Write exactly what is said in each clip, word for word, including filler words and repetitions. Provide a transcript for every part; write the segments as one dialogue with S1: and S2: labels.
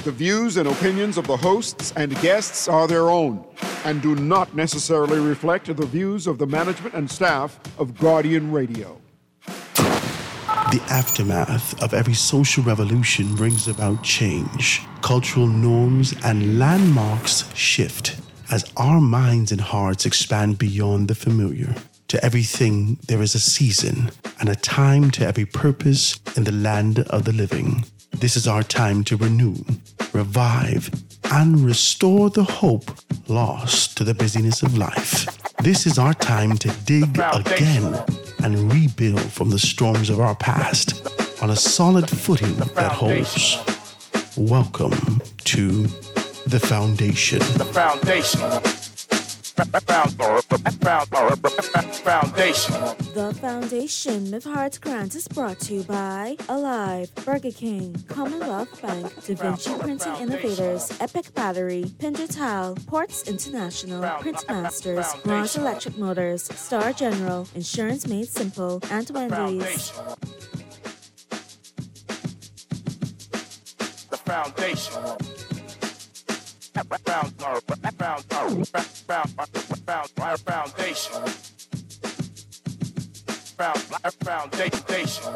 S1: The views and opinions of the hosts and guests are their own and do not necessarily reflect the views of the management and staff of Guardian Radio.
S2: The aftermath of every social revolution brings about change. Cultural norms and landmarks shift as our minds and hearts expand beyond the familiar. To everything, there is a season and a time to every purpose in the land of the living. This is our time to renew, revive, and restore the hope lost to the busyness of life. This is our time to dig again and rebuild from the storms of our past on a solid footing that holds. Welcome to The Foundation.
S3: The Foundation. Foundation.
S4: The Foundation of Hearts Grant is brought to you by Alive, Burger King, Commonwealth Bank, Da Vinci Printing Innovators, Epic Battery, Pinder Towel, Ports International, Print Masters, Ross Electric Motors, Star General, Insurance Made Simple, and Wendy's.
S3: The Foundation. Foundation. Foundation.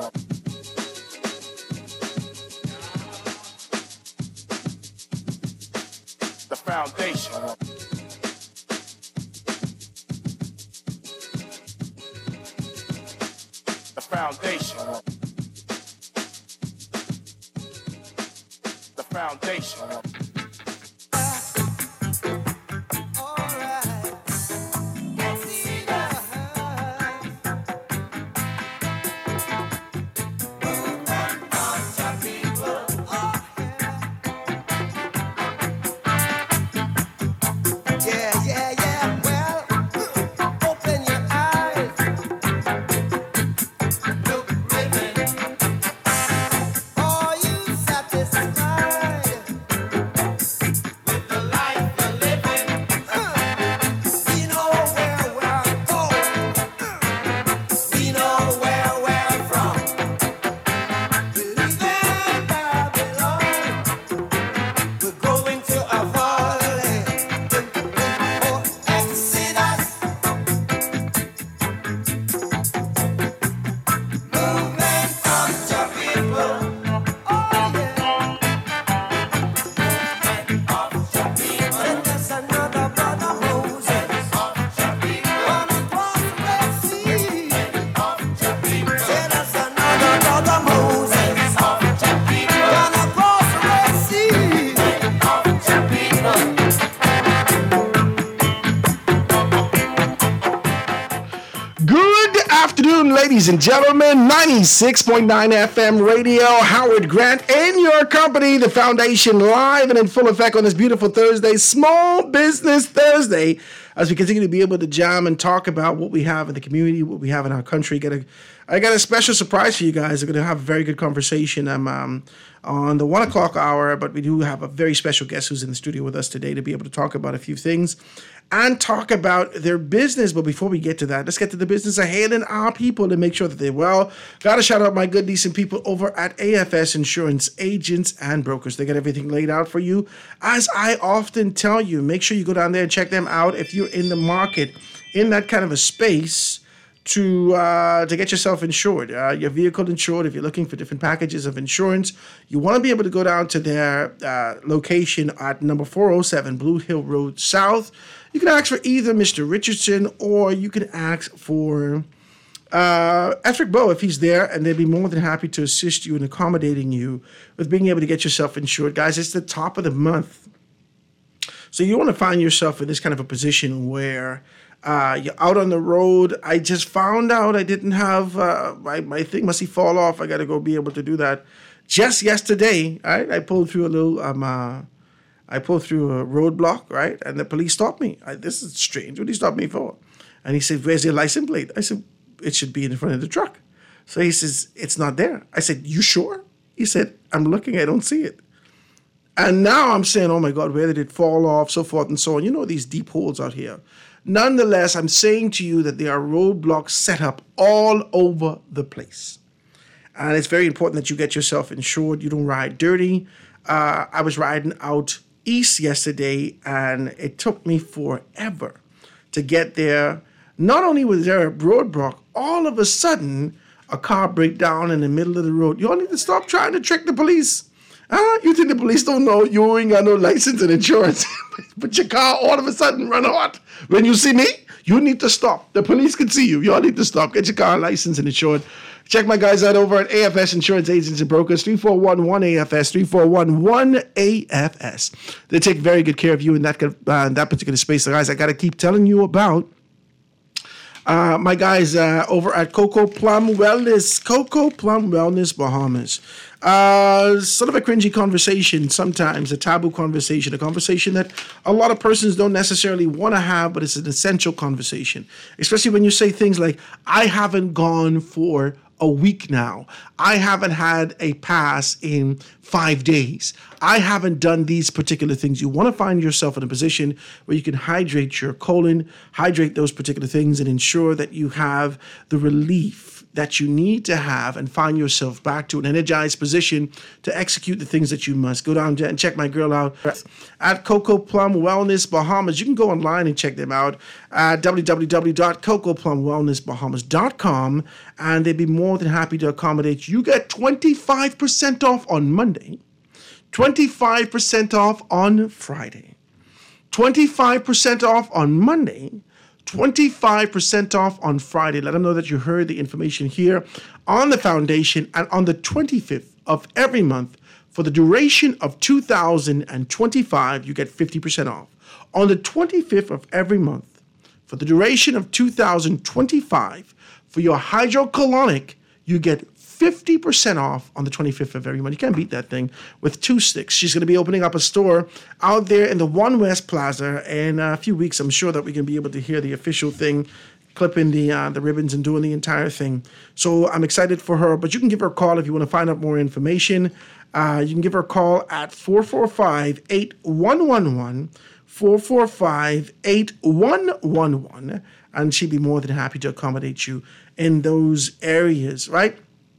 S3: The Foundation. The Foundation. The Foundation.
S5: Ladies and gentlemen, ninety-six point nine F M radio, Howard Grant in your company, The Foundation, live and in full effect on this beautiful Thursday, Small Business Thursday, as we continue to be able to jam and talk about what we have in the community, what we have in our country. Get a, I got a special surprise for you guys. We're going to have a very good conversation um, um, on the one o'clock hour, but we do have a very special guest who's in the studio with us today to be able to talk about a few things and talk about their business. But before we get to that, let's get to the business of hailing our people to make sure that they're well. Got to shout out my good, decent people over at A F S Insurance Agents and Brokers. They got everything laid out for you. As I often tell you, make sure you go down there and check them out if you're in the market, in that kind of a space, to uh, to get yourself insured, uh, your vehicle insured. If you're looking for different packages of insurance, you want to be able to go down to their uh, location at number four oh seven Blue Hill Road South. You can ask for either Mister Richardson or you can ask for uh, Ethric Bow if he's there, and they'd be more than happy to assist you in accommodating you with being able to get yourself insured. Guys, it's the top of the month. So you want to find yourself in this kind of a position where Uh, you're out on the road. I just found out I didn't have, uh, my, my thing must fall off. I got to go be able to do that. Just yesterday, right, I pulled through a little, um, uh, I pulled through a roadblock, right, and the police stopped me. I, this is strange. What did he stop me for? And he said, where's your license plate? I said, it should be in front of the truck. So he says, it's not there. I said, you sure? He said, I'm looking, I don't see it. And now I'm saying, oh my God, where did it fall off, so forth and so on. You know, these deep holes out here. Nonetheless, I'm saying to you that there are roadblocks set up all over the place. And it's very important that you get yourself insured. You don't ride dirty. Uh, I was riding out east yesterday, and it took me forever to get there. Not only was there a roadblock, all of a sudden, a car break down in the middle of the road. You all need to stop trying to trick the police. Huh? You think the police don't know you ain't got no license and insurance, but your car all of a sudden run hot. When you see me, you need to stop. The police can see you. You all need to stop. Get your car license and insured. Check my guys out over at A F S Insurance Agents and Brokers, three four one one A F S, three four one one A F S. They take very good care of you in that, uh, in that particular space. So guys, I got to keep telling you about Uh, my guys uh, over at Coco Plum Wellness, Coco Plum Wellness Bahamas. Uh, sort of a cringy conversation sometimes, a taboo conversation, a conversation that a lot of persons don't necessarily want to have, but it's an essential conversation. Especially when you say things like, I haven't gone for a week now. I haven't had a pass in five days. I haven't done these particular things. You want to find yourself in a position where you can hydrate your colon, hydrate those particular things, and ensure that you have the relief that you need to have and find yourself back to an energized position to execute the things that you must. Go down and check my girl out at Coco Plum Wellness Bahamas. You can go online and check them out at w w w dot coco plum wellness bahamas dot com, and they'd be more than happy to accommodate you. You get twenty-five percent off on Monday, twenty-five percent off on Friday, twenty-five percent off on Monday, twenty-five percent off on Friday. Let them know that you heard the information here on the foundation. And on the twenty-fifth of every month, for the duration of two thousand twenty-five, you get fifty percent off. On the twenty-fifth of every month, for the duration of two thousand twenty-five, for your hydrocolonic, you get fifty percent off on the twenty-fifth of every month. You can't beat that thing with two sticks. She's going to be opening up a store out there in the One West Plaza in a few weeks. I'm sure that we can be able to hear the official thing, clipping the uh, the ribbons and doing the entire thing. So I'm excited for her, but you can give her a call if you want to find out more information. Uh, you can give her a call at four four five, eight one one one, four four five, eight one one one, and she'd be more than happy to accommodate you in those areas, right?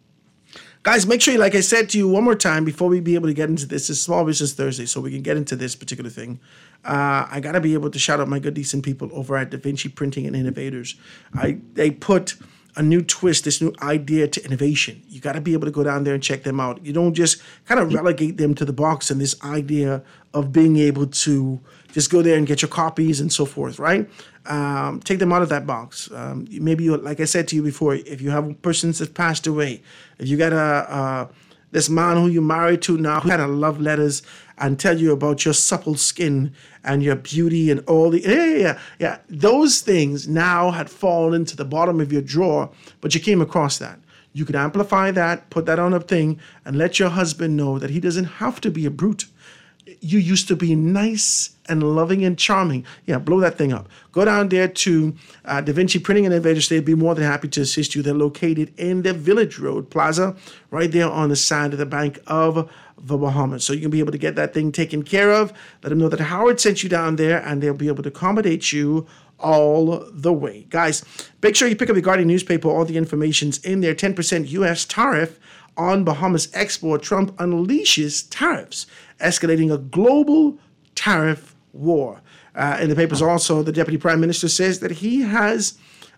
S5: Guys, make sure, like I said to you one more time before we be able to get into this, it's Small Business Thursday, so we can get into this particular thing. Uh, I got to be able to shout out my good, decent people over at Da Vinci Printing and Innovators. I They put a new twist, this new idea to innovation. You got to be able to go down there and check them out. You don't just kind of relegate them to the box and this idea of being able to just go there and get your copies and so forth, right? Um, take them out of that box. Um, maybe, you, like I said to you before, if you have persons that passed away, if you got a uh, this man who you're married to now who had a love letters and tell you about your supple skin and your beauty and all the, yeah, yeah, yeah, yeah. Those things now had fallen into the bottom of your drawer, but you came across that. You could amplify that, put that on a thing, and let your husband know that he doesn't have to be a brute. You used to be nice and loving and charming. Yeah, blow that thing up. Go down there to uh, Da Vinci Printing and Innovators. They'd be more than happy to assist you. They're located in the Village Road Plaza, right there on the side of the Bank of the Bahamas. So you can be able to get that thing taken care of. Let them know that Howard sent you down there, and they'll be able to accommodate you all the way. Guys, make sure you pick up the Guardian newspaper. All the information's in there. ten percent U S tariff on Bahamas export. Trump unleashes tariffs, escalating a global tariff war. Uh, in the papers also, the Deputy Prime Minister says that he has,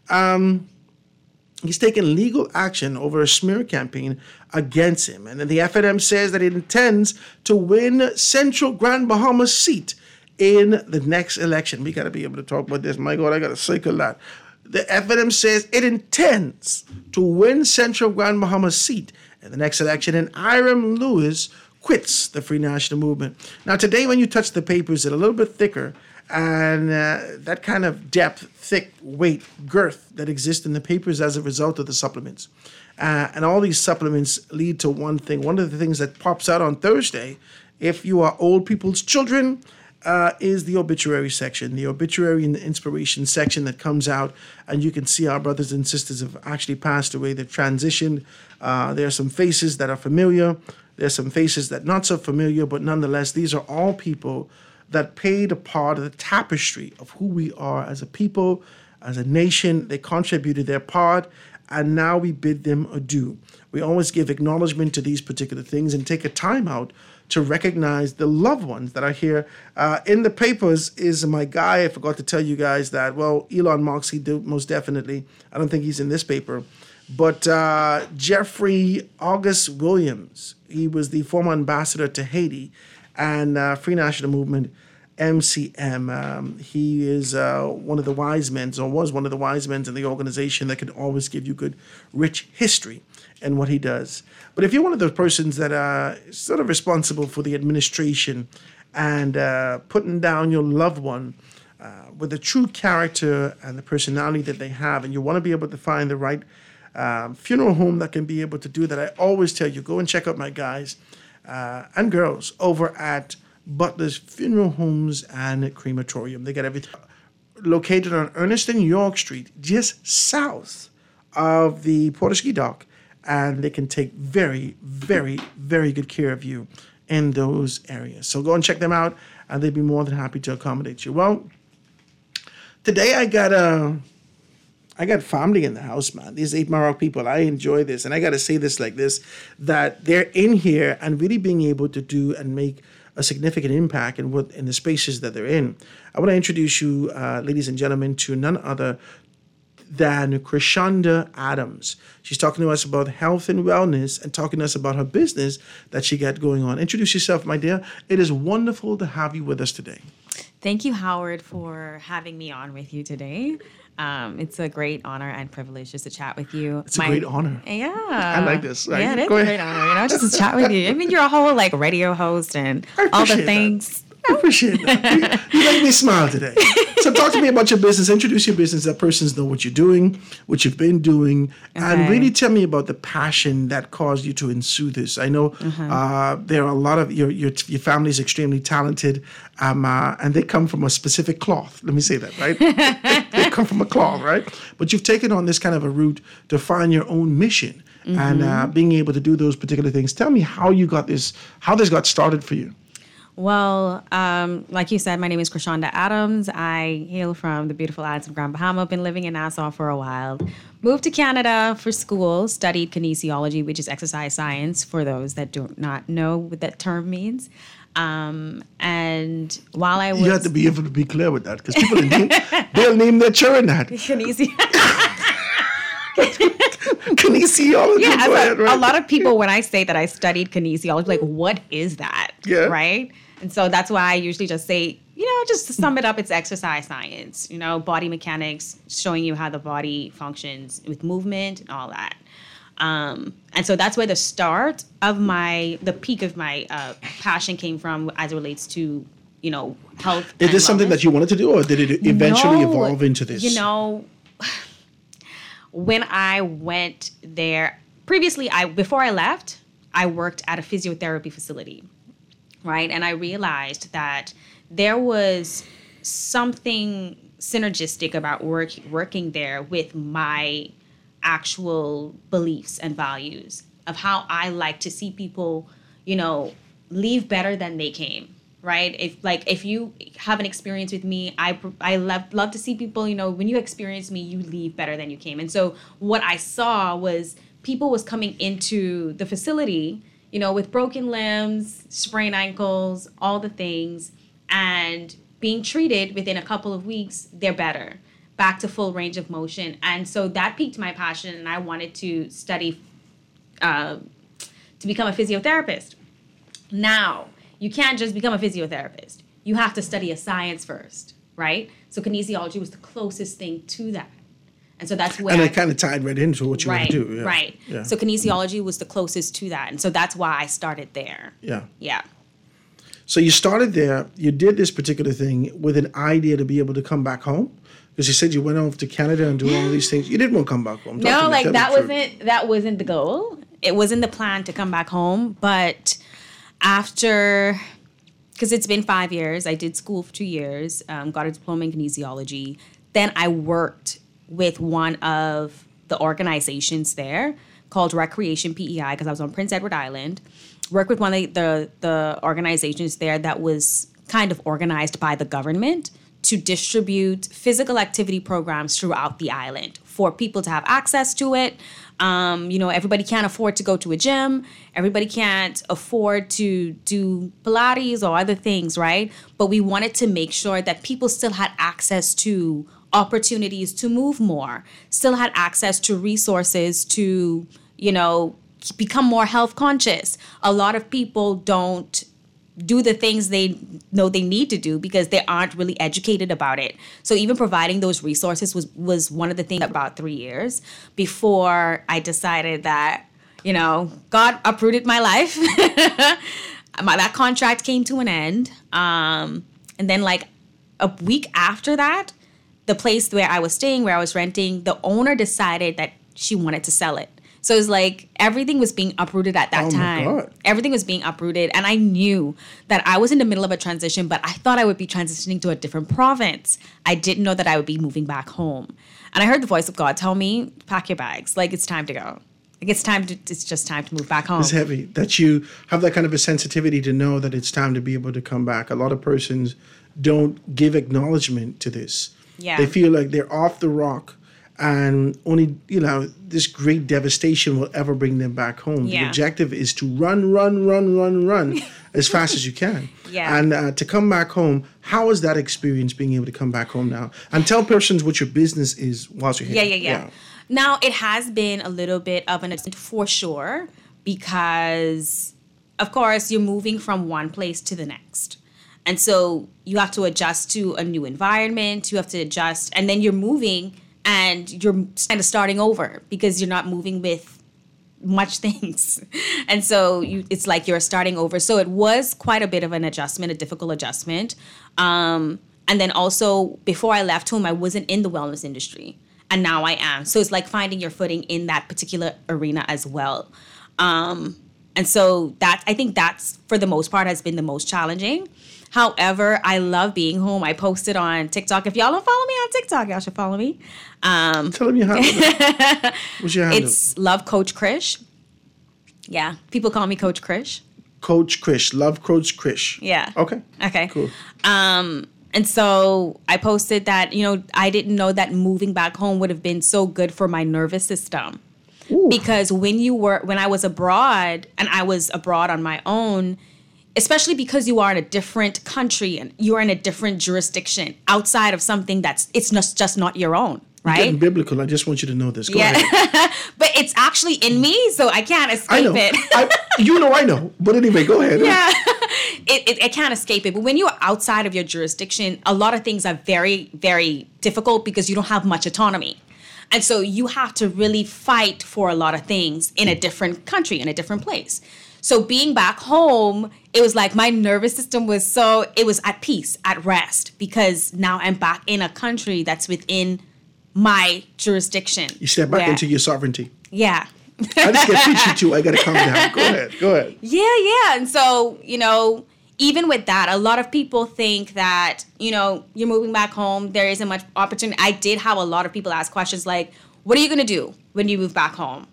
S5: um, he's taken legal action over a smear campaign against him. And then the F N M says that it intends to win Central Grand Bahamas seat in the next election. We got to be able to talk about this. My God, I got to cycle that. The F N M says it intends to win Central Grand Bahamas seat in the next election, and Hiram Lewis quits the Free National Movement. Now, today, when you touch the papers, it's a little bit thicker, and uh, that kind of depth, thick, weight, girth that exists in the papers as a result of the supplements. Uh, and all these supplements lead to one thing. One of the things that pops out on Thursday, if you are old people's children, Uh, is the obituary section, the obituary and the inspiration section that comes out, and you can see our brothers and sisters have actually passed away. They've transitioned. Uh, there are some faces that are familiar. There are some faces that not so familiar, but nonetheless, these are all people that played a part of the tapestry of who we are as a people, as a nation. They contributed their part, and now we bid them adieu. We always give acknowledgement to these particular things and take a time out to recognize the loved ones that are here. Uh, in the papers is my guy. I forgot to tell you guys that. Well, Elon Musk, he did most definitely. I don't think he's in this paper. But uh, Jeffrey August Williams, he was the former ambassador to Haiti and uh, Free National Movement, M C M. Um, he is uh, one of the wise men, or was one of the wise men in the organization that can always give you good, rich history in what he does. But if you're one of those persons that are sort of responsible for the administration and uh, putting down your loved one uh, with the true character and the personality that they have, and you want to be able to find the right um, funeral home that can be able to do that, I always tell you, go and check out my guys uh, and girls over at Butler's Funeral Homes and Crematorium. They got everything located on Ernest and York Street, just south of the Port-au-Ski dock, and they can take very, very, very good care of you in those areas. So go and check them out, and they'd be more than happy to accommodate you. Well, today I got a, I got family in the house, man. These eight Maroc people, I enjoy this, and I got to say this like this, that they're in here and really being able to do and make a significant impact in what in the spaces that they're in. I want to introduce you, uh, ladies and gentlemen, to none other than Krishanda Adams. She's talking to us about health and wellness and talking to us about her business that she got going on. Introduce yourself, my dear. It is wonderful to have you with us today.
S6: Thank you, Howard, for having me on with you today. Um, it's a great honor and privilege just to chat with you.
S5: It's My, a great honor.
S6: Yeah.
S5: I like this. Right?
S6: Yeah, it is Go a ahead. great honor, you know, just to chat with you. I mean, you're a whole, like, radio host and all the things.
S5: That. I appreciate that. You, you make me smile today. So talk to me about your business. Introduce your business that persons know what you're doing, what you've been doing, okay. and really tell me about the passion that caused you to ensue this. I know uh-huh. uh, there are a lot of your your your family is extremely talented, um, uh, and they come from a specific cloth. Let me say that, right? they, they come from a cloth, right? But you've taken on this kind of a route to find your own mission mm-hmm. and uh, being able to do those particular things. Tell me how you got this, how this got started for you.
S6: Well, um, like you said, my name is Krishanda Adams. I hail from the beautiful islands of Grand Bahama. Been living in Nassau for a while. Moved to Canada for school, studied kinesiology, which is exercise science, for those that do not know what that term means. Um, and while I was...
S5: You have to be able to be clear with that, because people, name, they'll name their children that.
S6: Kinesi-
S5: kinesiology.
S6: Yeah,
S5: ahead,
S6: a,
S5: right?
S6: a lot of people, when I say that I studied kinesiology, like, what is that?
S5: Yeah.
S6: Right? And so that's why I usually just say, you know, just to sum it up, it's exercise science, you know, body mechanics, showing you how the body functions with movement and all that. Um, and so that's where the start of my, the peak of my uh, passion came from as it relates to, you know, health.
S5: Is this something that you wanted to do, or did it eventually
S6: no,
S5: evolve into this?
S6: You know, when I went there, previously, I before I left, I worked at a physiotherapy facility. Right. And I realized that there was something synergistic about work, working there with my actual beliefs and values of how I like to see people, you know, leave better than they came. Right. If like if you have an experience with me, I I love love to see people, you know, when you experience me, you leave better than you came. And so what I saw was people was coming into the facility, you know, with broken limbs, sprained ankles, all the things, and being treated within a couple of weeks, they're better, back to full range of motion. And so that piqued my passion, and I wanted to study, uh, to become a physiotherapist. Now, you can't just become a physiotherapist. You have to study a science first, right? So kinesiology was the closest thing to that. And so that's where
S5: And
S6: I,
S5: it kind of tied right into what you
S6: right,
S5: want to do. Yeah.
S6: Right.
S5: Yeah.
S6: So kinesiology was the closest to that. And so that's why I started there.
S5: Yeah.
S6: Yeah.
S5: So you started there. You did this particular thing with an idea to be able to come back home? Because you said you went off to Canada and do all these things. You didn't want to come back home. Talk
S6: no,
S5: me,
S6: like that
S5: wasn't
S6: wasn't that wasn't the goal. It wasn't the plan to come back home. But after, because it's been five years, I did school for two years, um, got a diploma in kinesiology. Then I worked with one of the organizations there called Recreation P E I, because I was on Prince Edward Island. Worked with one of the, the the organizations there that was kind of organized by the government to distribute physical activity programs throughout the island for people to have access to it. Um, you know, everybody can't afford to go to a gym. Everybody can't afford to do Pilates or other things, right? But we wanted to make sure that people still had access to opportunities to move more, still had access to resources to, you know, become more health conscious. A lot of people don't do the things they know they need to do because they aren't really educated about it. So even providing those resources was, was one of the things about three years before I decided that, you know, God uprooted my life. my, that contract came to an end. Um, and then like a week after that, the place where I was staying, where I was renting, the owner decided that she wanted to sell it. So it's like everything was being uprooted at that
S5: oh
S6: time.
S5: My God.
S6: Everything was being uprooted. And I knew that I was in the middle of a transition, but I thought I would be transitioning to a different province. I didn't know that I would be moving back home. And I heard the voice of God tell me, pack your bags. Like, it's time to go. Like, it's time to, it's just time to move back home.
S5: It's heavy that you have that kind of a sensitivity to know that it's time to be able to come back. A lot of persons don't give acknowledgement to this.
S6: Yeah.
S5: They feel like they're off the rock. And only, you know, this great devastation will ever bring them back home.
S6: Yeah.
S5: The objective is to run, run, run, run, run as fast as you can.
S6: Yeah.
S5: And uh, to come back home, how is that experience being able to come back home now? And tell persons what your business is whilst you're here.
S6: Yeah, yeah, yeah. Now, it has been a little bit of an adjustment for sure because, of course, you're moving from one place to the next. And so you have to adjust to a new environment. You have to adjust. And then you're moving and you're kind of starting over because you're not moving with much things. And so you, it's like you're starting over. So it was quite a bit of an adjustment, a difficult adjustment. Um, and then also, before I left home, I wasn't in the wellness industry. And now I am. So it's like finding your footing in that particular arena as well. Um, and so that, I think that's, for the most part, has been the most challenging. However, I love being home. I posted on TikTok. If y'all don't follow me on TikTok, y'all should follow me. Um,
S5: Tell them your handle. What's your handle?
S6: It's Love Coach Krish. Yeah, people call me Coach Krish.
S5: Coach Krish. Love Coach Krish.
S6: Yeah.
S5: Okay.
S6: Okay.
S5: Cool.
S6: Um, and so I posted that, you know, I didn't know that moving back home would have been so good for my nervous system.
S5: Ooh.
S6: Because when you were, when I was abroad and I was abroad on my own, especially because you are in a different country and you're in a different jurisdiction outside of something that's, it's not, just not your own, right?
S5: You're getting biblical. I just want you to know this. Go
S6: yeah.
S5: ahead.
S6: But it's actually in me, so I can't escape
S5: I know.
S6: it.
S5: I, you know I know. But anyway, go ahead.
S6: Yeah. It, it, I can't escape it. But when you're outside of your jurisdiction, a lot of things are very, very difficult because you don't have much autonomy. And so you have to really fight for a lot of things in a different country, in a different place. So being back home, it was like my nervous system was so, it was at peace, at rest, because now I'm back in a country that's within my jurisdiction.
S5: You step back
S6: where,
S5: into your sovereignty.
S6: Yeah.
S5: I just get pitchy too. I got to calm down. Go ahead. Go ahead.
S6: Yeah, yeah. And so, you know, even with that, a lot of people think that, you know, you're moving back home, there isn't much opportunity. I did have a lot of people ask questions like, what are you going to do when you move back home?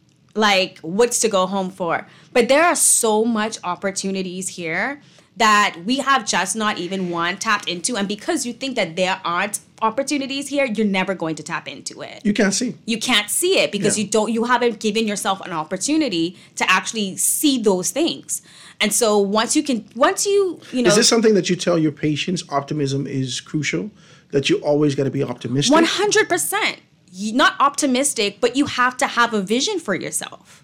S6: Like, what's to go home for? But there are so much opportunities here that we have just not even one tapped into. And because you think that there aren't opportunities here, you're never going to tap into it.
S5: You can't see.
S6: You can't see it because
S5: Yeah.
S6: you don't, you haven't given yourself an opportunity to actually see those things. And so once you can, once you, you know.
S5: Is this something that you tell your patients optimism is crucial? That you always got to be optimistic?
S6: one hundred percent. Not optimistic, but you have to have a vision for yourself.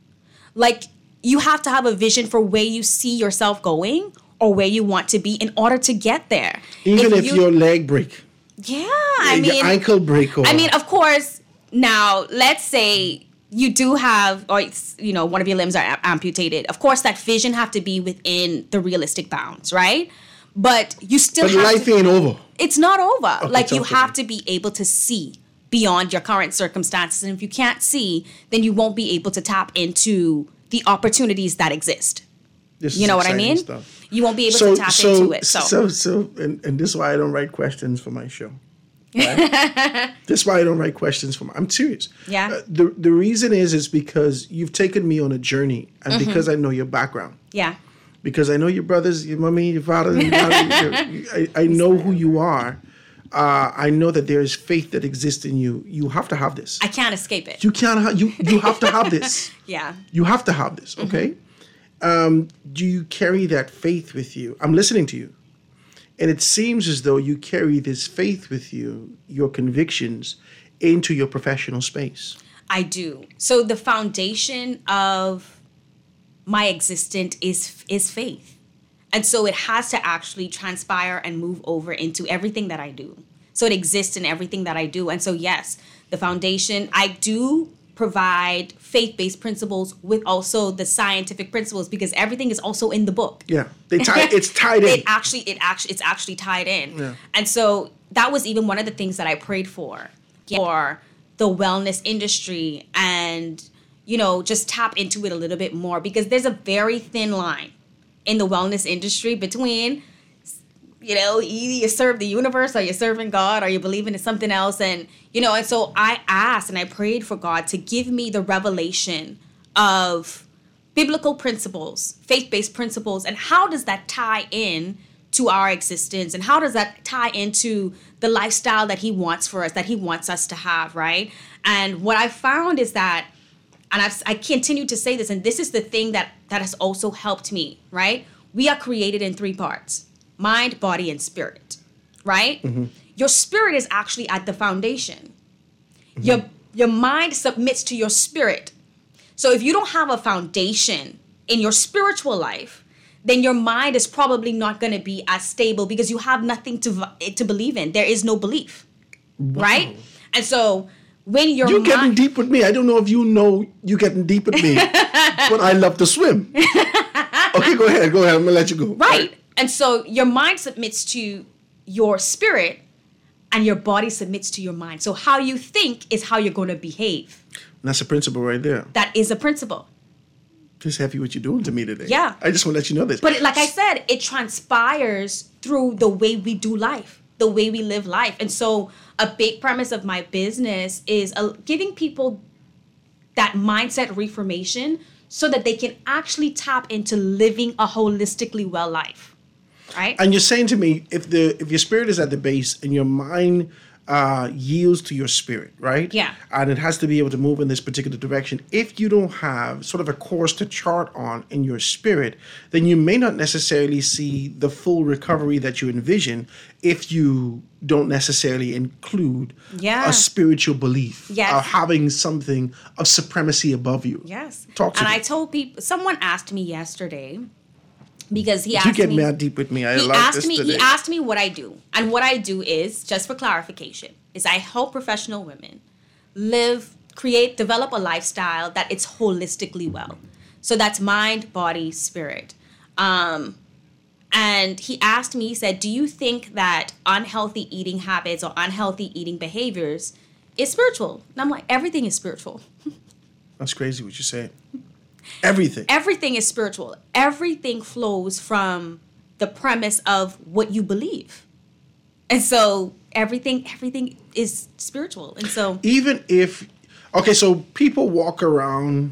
S6: Like, you have to have a vision for where you see yourself going or where you want to be in order to get there.
S5: Even if,
S6: you,
S5: your leg break.
S6: Yeah, I
S5: your
S6: mean.
S5: ankle break. Or,
S6: I mean, of course, now, let's say you do have, or, you know, one of your limbs are a- amputated. Of course, that vision have to be within the realistic bounds, right? But you still
S5: but
S6: have
S5: life
S6: to,
S5: ain't over.
S6: it's not over.
S5: Okay,
S6: like, you
S5: talk to
S6: have
S5: me.
S6: to be able to see beyond your current circumstances. And if you can't see, then you won't be able to tap into the opportunities that exist.
S5: This
S6: You
S5: is
S6: know what I
S5: exciting
S6: mean?
S5: stuff.
S6: You won't be able
S5: So,
S6: to tap
S5: so,
S6: into it. So,
S5: so, so, and, and this is why I don't write questions for my show. Right? This is why I don't write questions for my. I'm serious.
S6: Yeah.
S5: Uh, the the reason is is because you've taken me on a journey, and because I know your background.
S6: yeah.
S5: because I know your brothers, your mommy, your father, your father your, I, I know who you are. Uh, I know that there is faith that exists in you. You have to have this.
S6: I can't escape it.
S5: You can't. Ha- you you have to have this.
S6: Yeah.
S5: You have to have this. Okay. Mm-hmm. Um, do you carry that faith with you? I'm listening to you, and it seems as though you carry this faith with you, your convictions, into your professional space.
S6: I do. So the foundation of my existence is is faith. And so it has to actually transpire and move over into everything that I do. So it exists in everything that I do. And so, yes, the foundation, I do provide faith-based principles with also the scientific principles, because everything is also in the book.
S5: Yeah, they tie, it's tied in.
S6: It actually, it actually, it's actually tied in.
S5: Yeah.
S6: And so that was even one of the things that I prayed for, for the wellness industry, and, you know, just tap into it a little bit more, because there's a very thin line in the wellness industry between, you know, either you serve the universe or you're serving God or you're believing in something else. And, you know, and so I asked and I prayed for God to give me the revelation of biblical principles, faith-based principles, and how does that tie in to our existence, and how does that tie into the lifestyle that he wants for us, that he wants us to have, right? And what I found is that, and I've, I continue to say this, and this is the thing that, that has also helped me, right? We are created in three parts: mind, body, and spirit, right? Mm-hmm. Your spirit is actually at the foundation. Mm-hmm. Your, your mind submits to your spirit. So if you don't have a foundation in your spiritual life, then your mind is probably not going to be as stable, because you have nothing to, to believe in. There is no belief, wow. right? And so when your
S5: You're
S6: mind...
S5: getting deep with me. I don't know if you know you're getting deep with me, but I love to swim. Okay, go ahead. Go ahead. I'm going to let you go.
S6: Right. And so your mind submits to your spirit, and your body submits to your mind. So how you think is how you're going to behave.
S5: And that's a principle right there.
S6: That is a principle.
S5: Just happy what you're doing to me today.
S6: Yeah.
S5: I just want to let you know this.
S6: But like I said, it transpires through the way we do life, the way we live life. And so a big premise of my business is uh, giving people that mindset reformation so that they can actually tap into living a holistically well life, right?
S5: And you're saying to me, if the if your spirit is at the base and your mind uh, yields to your spirit, right?
S6: Yeah.
S5: And it has to be able to move in this particular direction. If you don't have sort of a course to chart on in your spirit, then you may not necessarily see the full recovery that you envision if you don't necessarily include
S6: yeah.
S5: a spiritual belief
S6: yes.
S5: of having something of supremacy above you.
S6: Yes.
S5: Talk to
S6: and
S5: me.
S6: I told people, someone asked me yesterday, because he asked
S5: you get
S6: me,
S5: mad deep with me. I
S6: he
S5: love
S6: asked
S5: this
S6: me,
S5: today.
S6: He asked me what I do. And what I do is, just for clarification, is I help professional women live, create, develop a lifestyle that it's holistically well. So that's mind, body, spirit. Um, and he asked me, he said, do you think that unhealthy eating habits or unhealthy eating behaviors is spiritual? And I'm like, everything is spiritual.
S5: That's crazy what you say. Everything.
S6: Everything is spiritual. Everything flows from the premise of what you believe. And so everything everything is spiritual. And so
S5: even if okay, so people walk around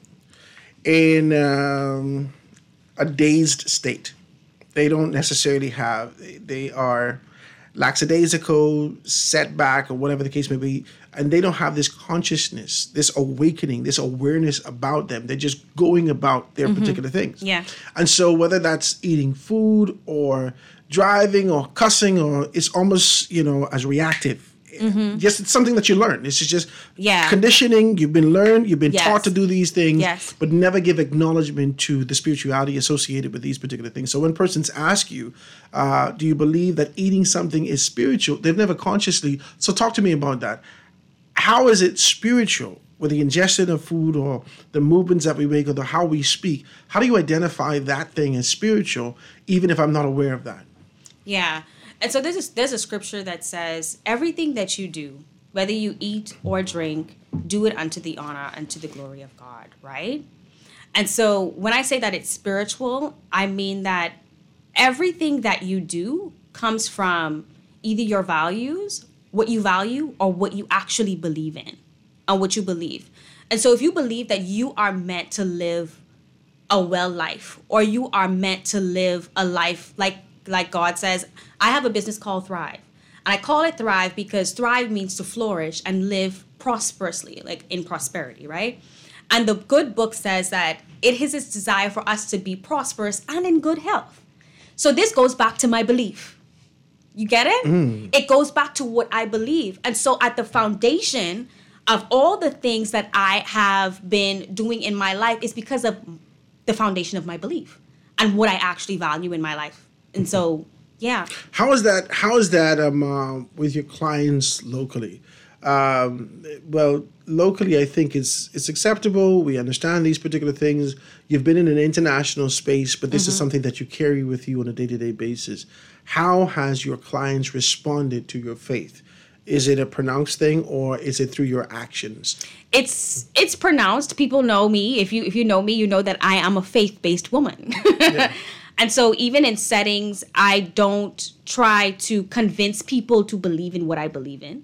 S5: in um, a dazed state. They don't necessarily have they are lackadaisical, setback, or whatever the case may be, and they don't have this consciousness, this awakening, this awareness about them. They're just going about their mm-hmm. particular things.
S6: Yeah.
S5: And so whether that's eating food or driving or cussing, or it's almost, you know, as reactive. Mm-hmm. Just it's something that you learn. This is just
S6: yeah.
S5: conditioning. You've been learned. You've been
S6: yes.
S5: taught to do these things,
S6: yes.
S5: but never give acknowledgement to the spirituality associated with these particular things. So when persons ask you, uh, do you believe that eating something is spiritual? They've never consciously. So talk to me about that. How is it spiritual with the ingestion of food or the movements that we make or the how we speak? How do you identify that thing as spiritual, even if I'm not aware of that?
S6: Yeah. And so there's a, there's a scripture that says, everything that you do, whether you eat or drink, do it unto the honor and to the glory of God, right? And so when I say that it's spiritual, I mean that everything that you do comes from either your values, what you value, or what you actually believe in, and what you believe. And so if you believe that you are meant to live a well life, or you are meant to live a life like like God says. I have a business called Thrive. And I call it Thrive because thrive means to flourish and live prosperously, like in prosperity, right? And the good book says that it is his desire for us to be prosperous and in good health. So this goes back to my belief. You get it? Mm. It goes back to what I believe. And so at the foundation of all the things that I have been doing in my life is because of the foundation of my belief and what I actually value in my life. And so, yeah.
S5: How is that? How is that um, uh, with your clients locally? Um, well, locally, I think it's it's acceptable. We understand these particular things. You've been in an international space, but this mm-hmm. is something that you carry with you on a day-to-day basis. How has your clients responded to your faith? Is it a pronounced thing, or is it through your actions?
S6: It's it's pronounced. People know me. If you if you know me, you know that I am a faith-based woman. Yeah. And so even in settings, I don't try to convince people to believe in what I believe in.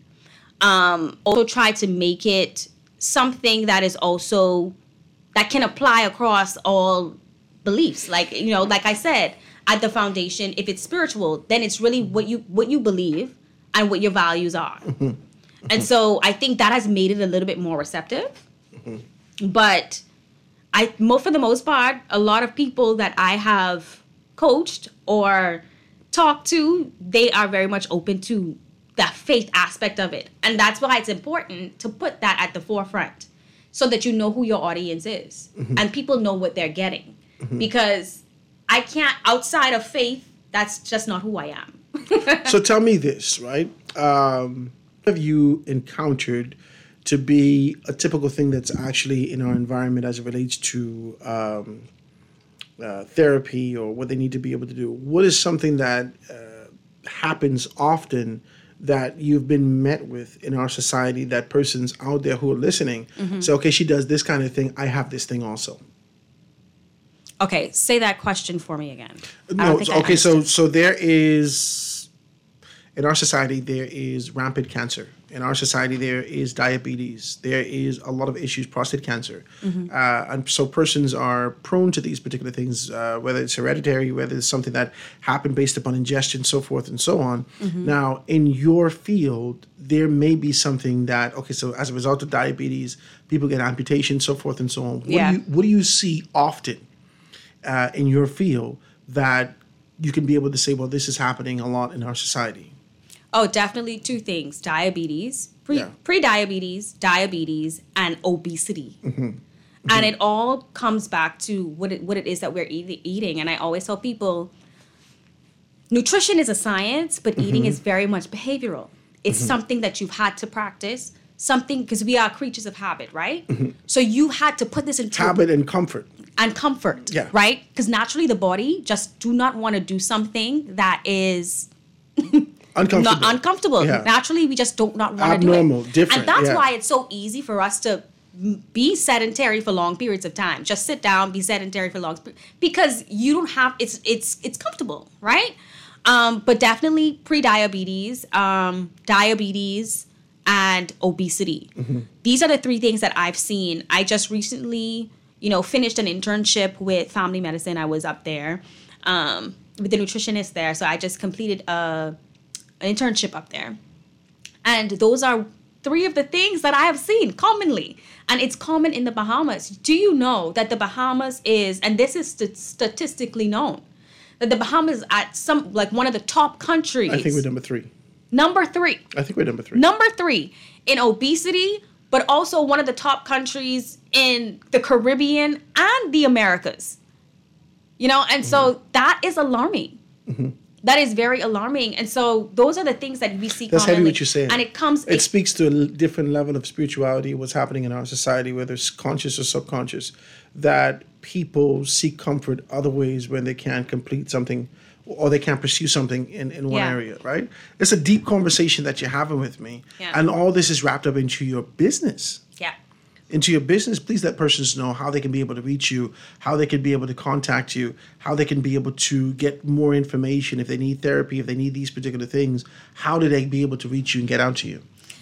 S6: Um, also try to make it something that is also, that can apply across all beliefs. Like, you know, like I said, at the foundation, if it's spiritual, then it's really what you what you believe and what your values are. Mm-hmm. And so I think that has made it a little bit more receptive. Mm-hmm. But I, for the most part, a lot of people that I have coached or talked to, they are very much open to the faith aspect of it. And that's why it's important to put that at the forefront so that you know who your audience is mm-hmm. and people know what they're getting. Mm-hmm. Because I can't, outside of faith, that's just not who I am.
S5: So tell me this, right? Um, have you encountered to be a typical thing that's actually in our environment as it relates to um, uh, therapy or what they need to be able to do? What is something that uh, happens often that you've been met with in our society that persons out there who are listening mm-hmm. say, okay, she does this kind of thing, I have this thing also?
S6: Okay, say that question for me again.
S5: No, okay, so so there is, in our society, there is rampant cancer. In our society, there is diabetes. There is a lot of issues, prostate cancer. Mm-hmm. Uh, and so persons are prone to these particular things, uh, whether it's hereditary, whether it's something that happened based upon ingestion, so forth and so on. Mm-hmm. Now, in your field, there may be something that, okay, so as a result of diabetes, people get amputation, so forth and so on. What, yeah. do, you, what do you see often uh, in your field that you can be able to say, well, this is happening a lot in our society?
S6: Oh, definitely two things: diabetes, pre
S5: yeah.
S6: pre-diabetes, diabetes, and obesity. Mm-hmm. Mm-hmm. And it all comes back to what it, what it is that we're eat, eating. And I always tell people, nutrition is a science, but mm-hmm. eating is very much behavioral. It's mm-hmm. something that you've had to practice, something, because we are creatures of habit, right? Mm-hmm. So you had to put this into
S5: habit and comfort.
S6: And comfort,
S5: yeah.
S6: right? Because naturally the body just do not want to do something that is
S5: uncomfortable.
S6: Not uncomfortable. Yeah. Naturally, we just don't not want to do it.
S5: Abnormal, different.
S6: And that's
S5: yeah.
S6: why it's so easy for us to be sedentary for long periods of time. Just sit down, be sedentary for long because you don't have it's it's it's comfortable, right? Um, but definitely pre-diabetes, um, diabetes, and obesity. Mm-hmm. These are the three things that I've seen. I just recently, you know, finished an internship with Family Medicine. I was up there um, with the nutritionist there, so I just completed a. an internship up there. And those are three of the things that I have seen commonly. And it's common in the Bahamas. Do you know that the Bahamas is, and this is st- statistically known, that the Bahamas at some, like one of the top countries.
S5: I think we're number three.
S6: Number three.
S5: I think we're number three.
S6: Number three in obesity, but also one of the top countries in the Caribbean and the Americas. You know, and mm-hmm. so that is alarming. Mm-hmm. That is very alarming. And so those are the things that we see
S5: That's
S6: commonly.
S5: heavy what you're saying.
S6: And it comes...
S5: It, it speaks to a different level of spirituality, what's happening in our society, whether it's conscious or subconscious, that people seek comfort other ways when they can't complete something or they can't pursue something in, in one
S6: yeah.
S5: area, right? It's a deep conversation that you're having with me.
S6: Yeah.
S5: And all this is wrapped up into your business.
S6: Yeah.
S5: Into your business, please let persons know how they can be able to reach you, how they can be able to contact you, how they can be able to get more information if they need therapy, if they need these particular things. How do they be able to reach you and get out to you?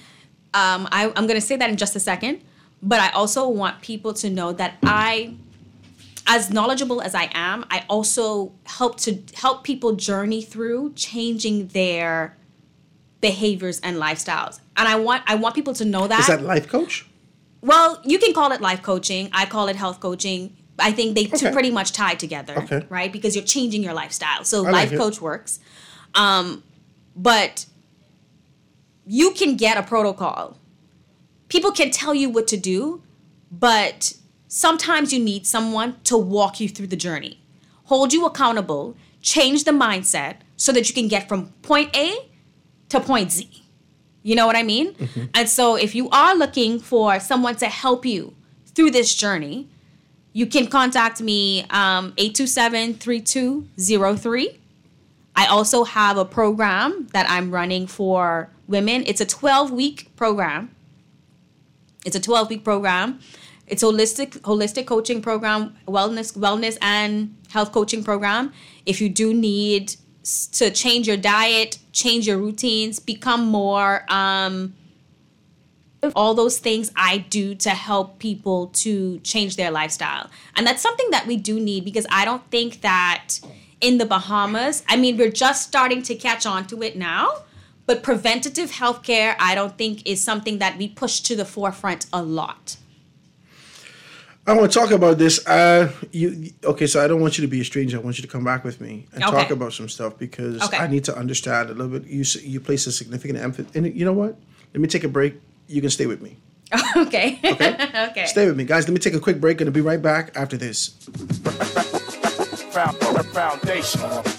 S6: Um, I, I'm going to say that in just a second, but I also want people to know that I as knowledgeable as I am, I also help to help people journey through changing their behaviors and lifestyles. And I want I want people to know that.
S5: Is that life coach?
S6: Well, you can call it life coaching. I call it health coaching. I think they two
S5: Okay.
S6: pretty much tie together,
S5: Okay.
S6: right? Because you're changing your lifestyle. So
S5: I like
S6: life
S5: it.
S6: coach works. Um, but you can get a protocol. People can tell you what to do, but sometimes you need someone to walk you through the journey, hold you accountable, change the mindset so that you can get from point A to point Z. You know what I mean?
S5: Mm-hmm.
S6: And so if you are looking for someone to help you through this journey, you can contact me, um, eight two seven, three two zero three. I also have a program that I'm running for women. It's a twelve-week program. It's a twelve-week program. It's a holistic holistic coaching program, wellness wellness and health coaching program. If you do need s- to change your diet, change your routines, become more um, all those things I do to help people to change their lifestyle. And that's something that we do need, because I don't think that in the Bahamas, I mean, we're just starting to catch on to it now, but preventative healthcare, I don't think is something that we push to the forefront a lot.
S5: I want to talk about this. Uh, you okay? So I don't want you to be a stranger. I want you to come back with me and
S6: Okay.
S5: talk about some stuff, because
S6: Okay.
S5: I need to understand a little bit. You s- you place a significant emphasis. And you know what? Let me take a break. You can stay with me.
S6: Okay.
S5: Okay.
S6: Okay.
S5: Stay with me, guys. Let me take a quick break. Gonna be right back after this.
S3: Found, foundation.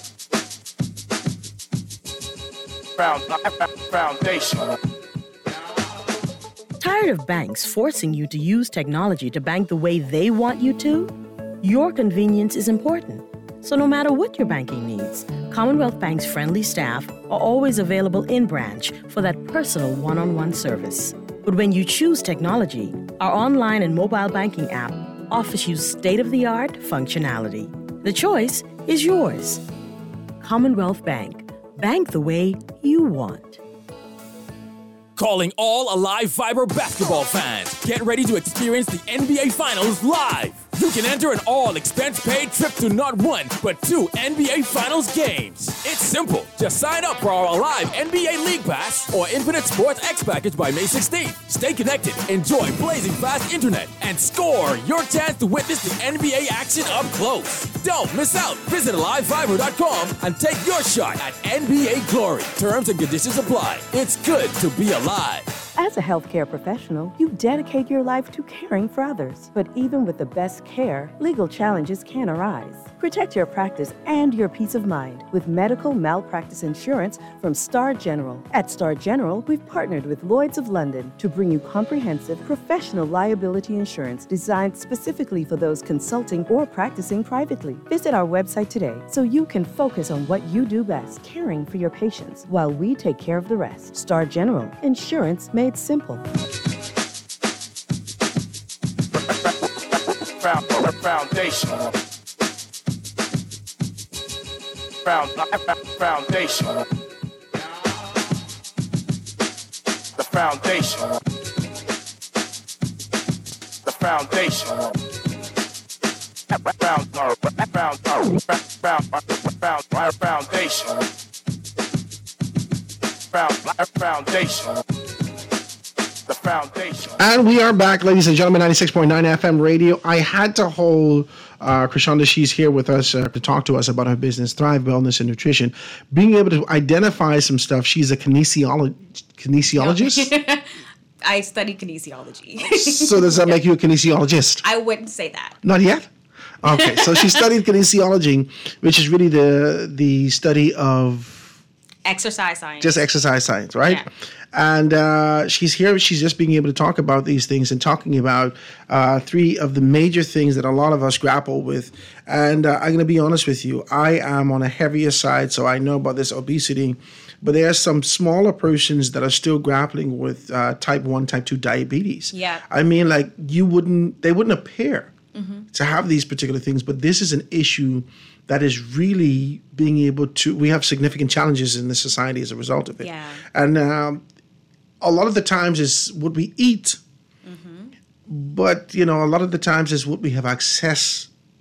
S3: Found, foundation.
S7: Tired of banks forcing you to use technology to bank the way they want you to? Your convenience is important. So no matter what your banking needs, Commonwealth Bank's friendly staff are always available in branch for that personal one-on-one service. But when you choose technology, our online and mobile banking app offers you state-of-the-art functionality. The choice is yours. Commonwealth Bank. Bank the way you want.
S8: Calling all Alive Fiber basketball fans. Get ready to experience the N B A Finals live. You can enter an all-expense-paid trip to not one, but two N B A Finals games. It's simple. Just sign up for our Alive N B A League Pass or Infinite Sports X package by May sixteenth. Stay connected, enjoy blazing fast internet, and score your chance to witness the N B A action up close. Don't miss out. Visit alive fiber dot com and take your shot at N B A glory. Terms and conditions apply. It's good to be alive.
S7: As a healthcare professional, you dedicate your life to caring for others. But even with the best care, legal challenges can arise. Protect your practice and your peace of mind with medical malpractice insurance from Star General. At Star General, we've partnered with Lloyd's of London to bring you comprehensive professional liability insurance designed specifically for those consulting or practicing privately. Visit our website today so you can focus on what you do best, caring for your patients, while we take care of the rest. Star General, insurance made simple.
S3: Found, foundation. Found, foundation. The foundation. The foundation. Found, found, found, found, found, foundation. Found, foundation. The foundation.
S5: And we are back, ladies and gentlemen, ninety-six point nine F M radio. I had to hold uh, Krishanda. She's here with us uh, to talk to us about her business, Thrive Wellness and Nutrition. Being able to identify some stuff. She's a kinesiolo- kinesiologist.
S6: I studied kinesiology.
S5: So does that make you a kinesiologist?
S6: I wouldn't say that.
S5: Not yet? Okay, so she studied kinesiology, which is really the the study of
S6: Exercise science.
S5: just exercise science, right?
S6: Yeah.
S5: And uh, she's here. She's just being able to talk about these things and talking about uh, three of the major things that a lot of us grapple with. And uh, I'm going to be honest with you. I am on a heavier side, so I know about this obesity. But there are some smaller persons that are still grappling with uh, type one, type two diabetes.
S6: Yeah.
S5: I mean, like you wouldn't, they wouldn't appear to have these particular things, but this is an issue that is really being able to, we have significant challenges in the society as a result of it.
S6: Yeah.
S5: And um, a lot of the times is what we eat, but, you know, a lot of the times is what we have access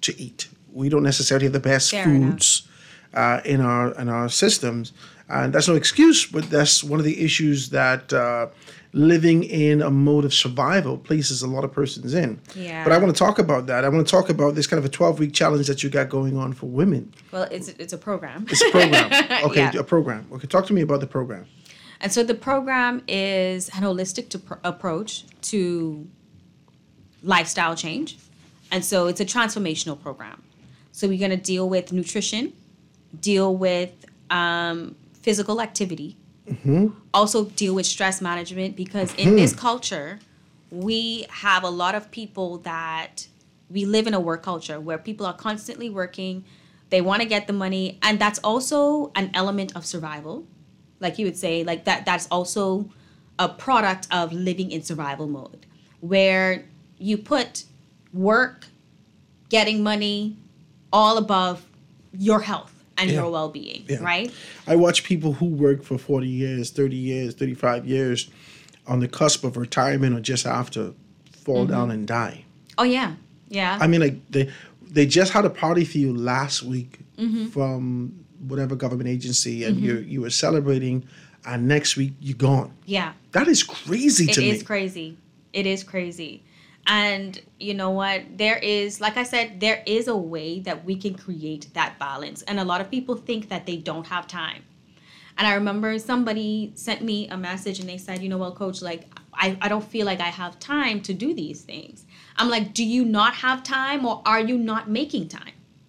S5: to eat. We don't necessarily have the best
S6: Fair
S5: foods uh, in our in our systems, and that's no excuse. But that's one of the issues that uh, living in a mode of survival places a lot of persons in.
S6: Yeah.
S5: But I want to talk about that. I want to talk about this kind of a twelve-week challenge that you got going on for women.
S6: Well, it's it's a program.
S5: It's a program. Okay,
S6: Yeah.
S5: a program. Okay, talk to me about the program.
S6: And so the program is an holistic to pr- approach to lifestyle change. And so it's a transformational program. So we're going to deal with nutrition, deal with um, physical activity, also deal with stress management, because in this culture, we have a lot of people that we live in a work culture where people are constantly working. They want to get the money. And that's also an element of survival. Like you would say, like that that's also a product of living in survival mode, where you put work, getting money, all above your health and
S5: Yeah.
S6: your well-being,
S5: Yeah.
S6: right?
S5: I watch people who work for forty years, thirty years, thirty-five years on the cusp of retirement or just after fall down and die.
S6: Oh yeah, yeah.
S5: I mean, like they they just had a party for you last week from whatever government agency, and you you were celebrating, and next week you're gone.
S6: yeah.
S5: That is crazy
S6: It
S5: to
S6: is
S5: me.
S6: crazy. It is crazy. And you know what? There is, like I said, there is a way that we can create that balance. And a lot of people think that they don't have time. And I remember somebody sent me a message and they said, you know, well, coach, like, I, I don't feel like I have time to do these things. I'm like, do you not have time, or are you not making time?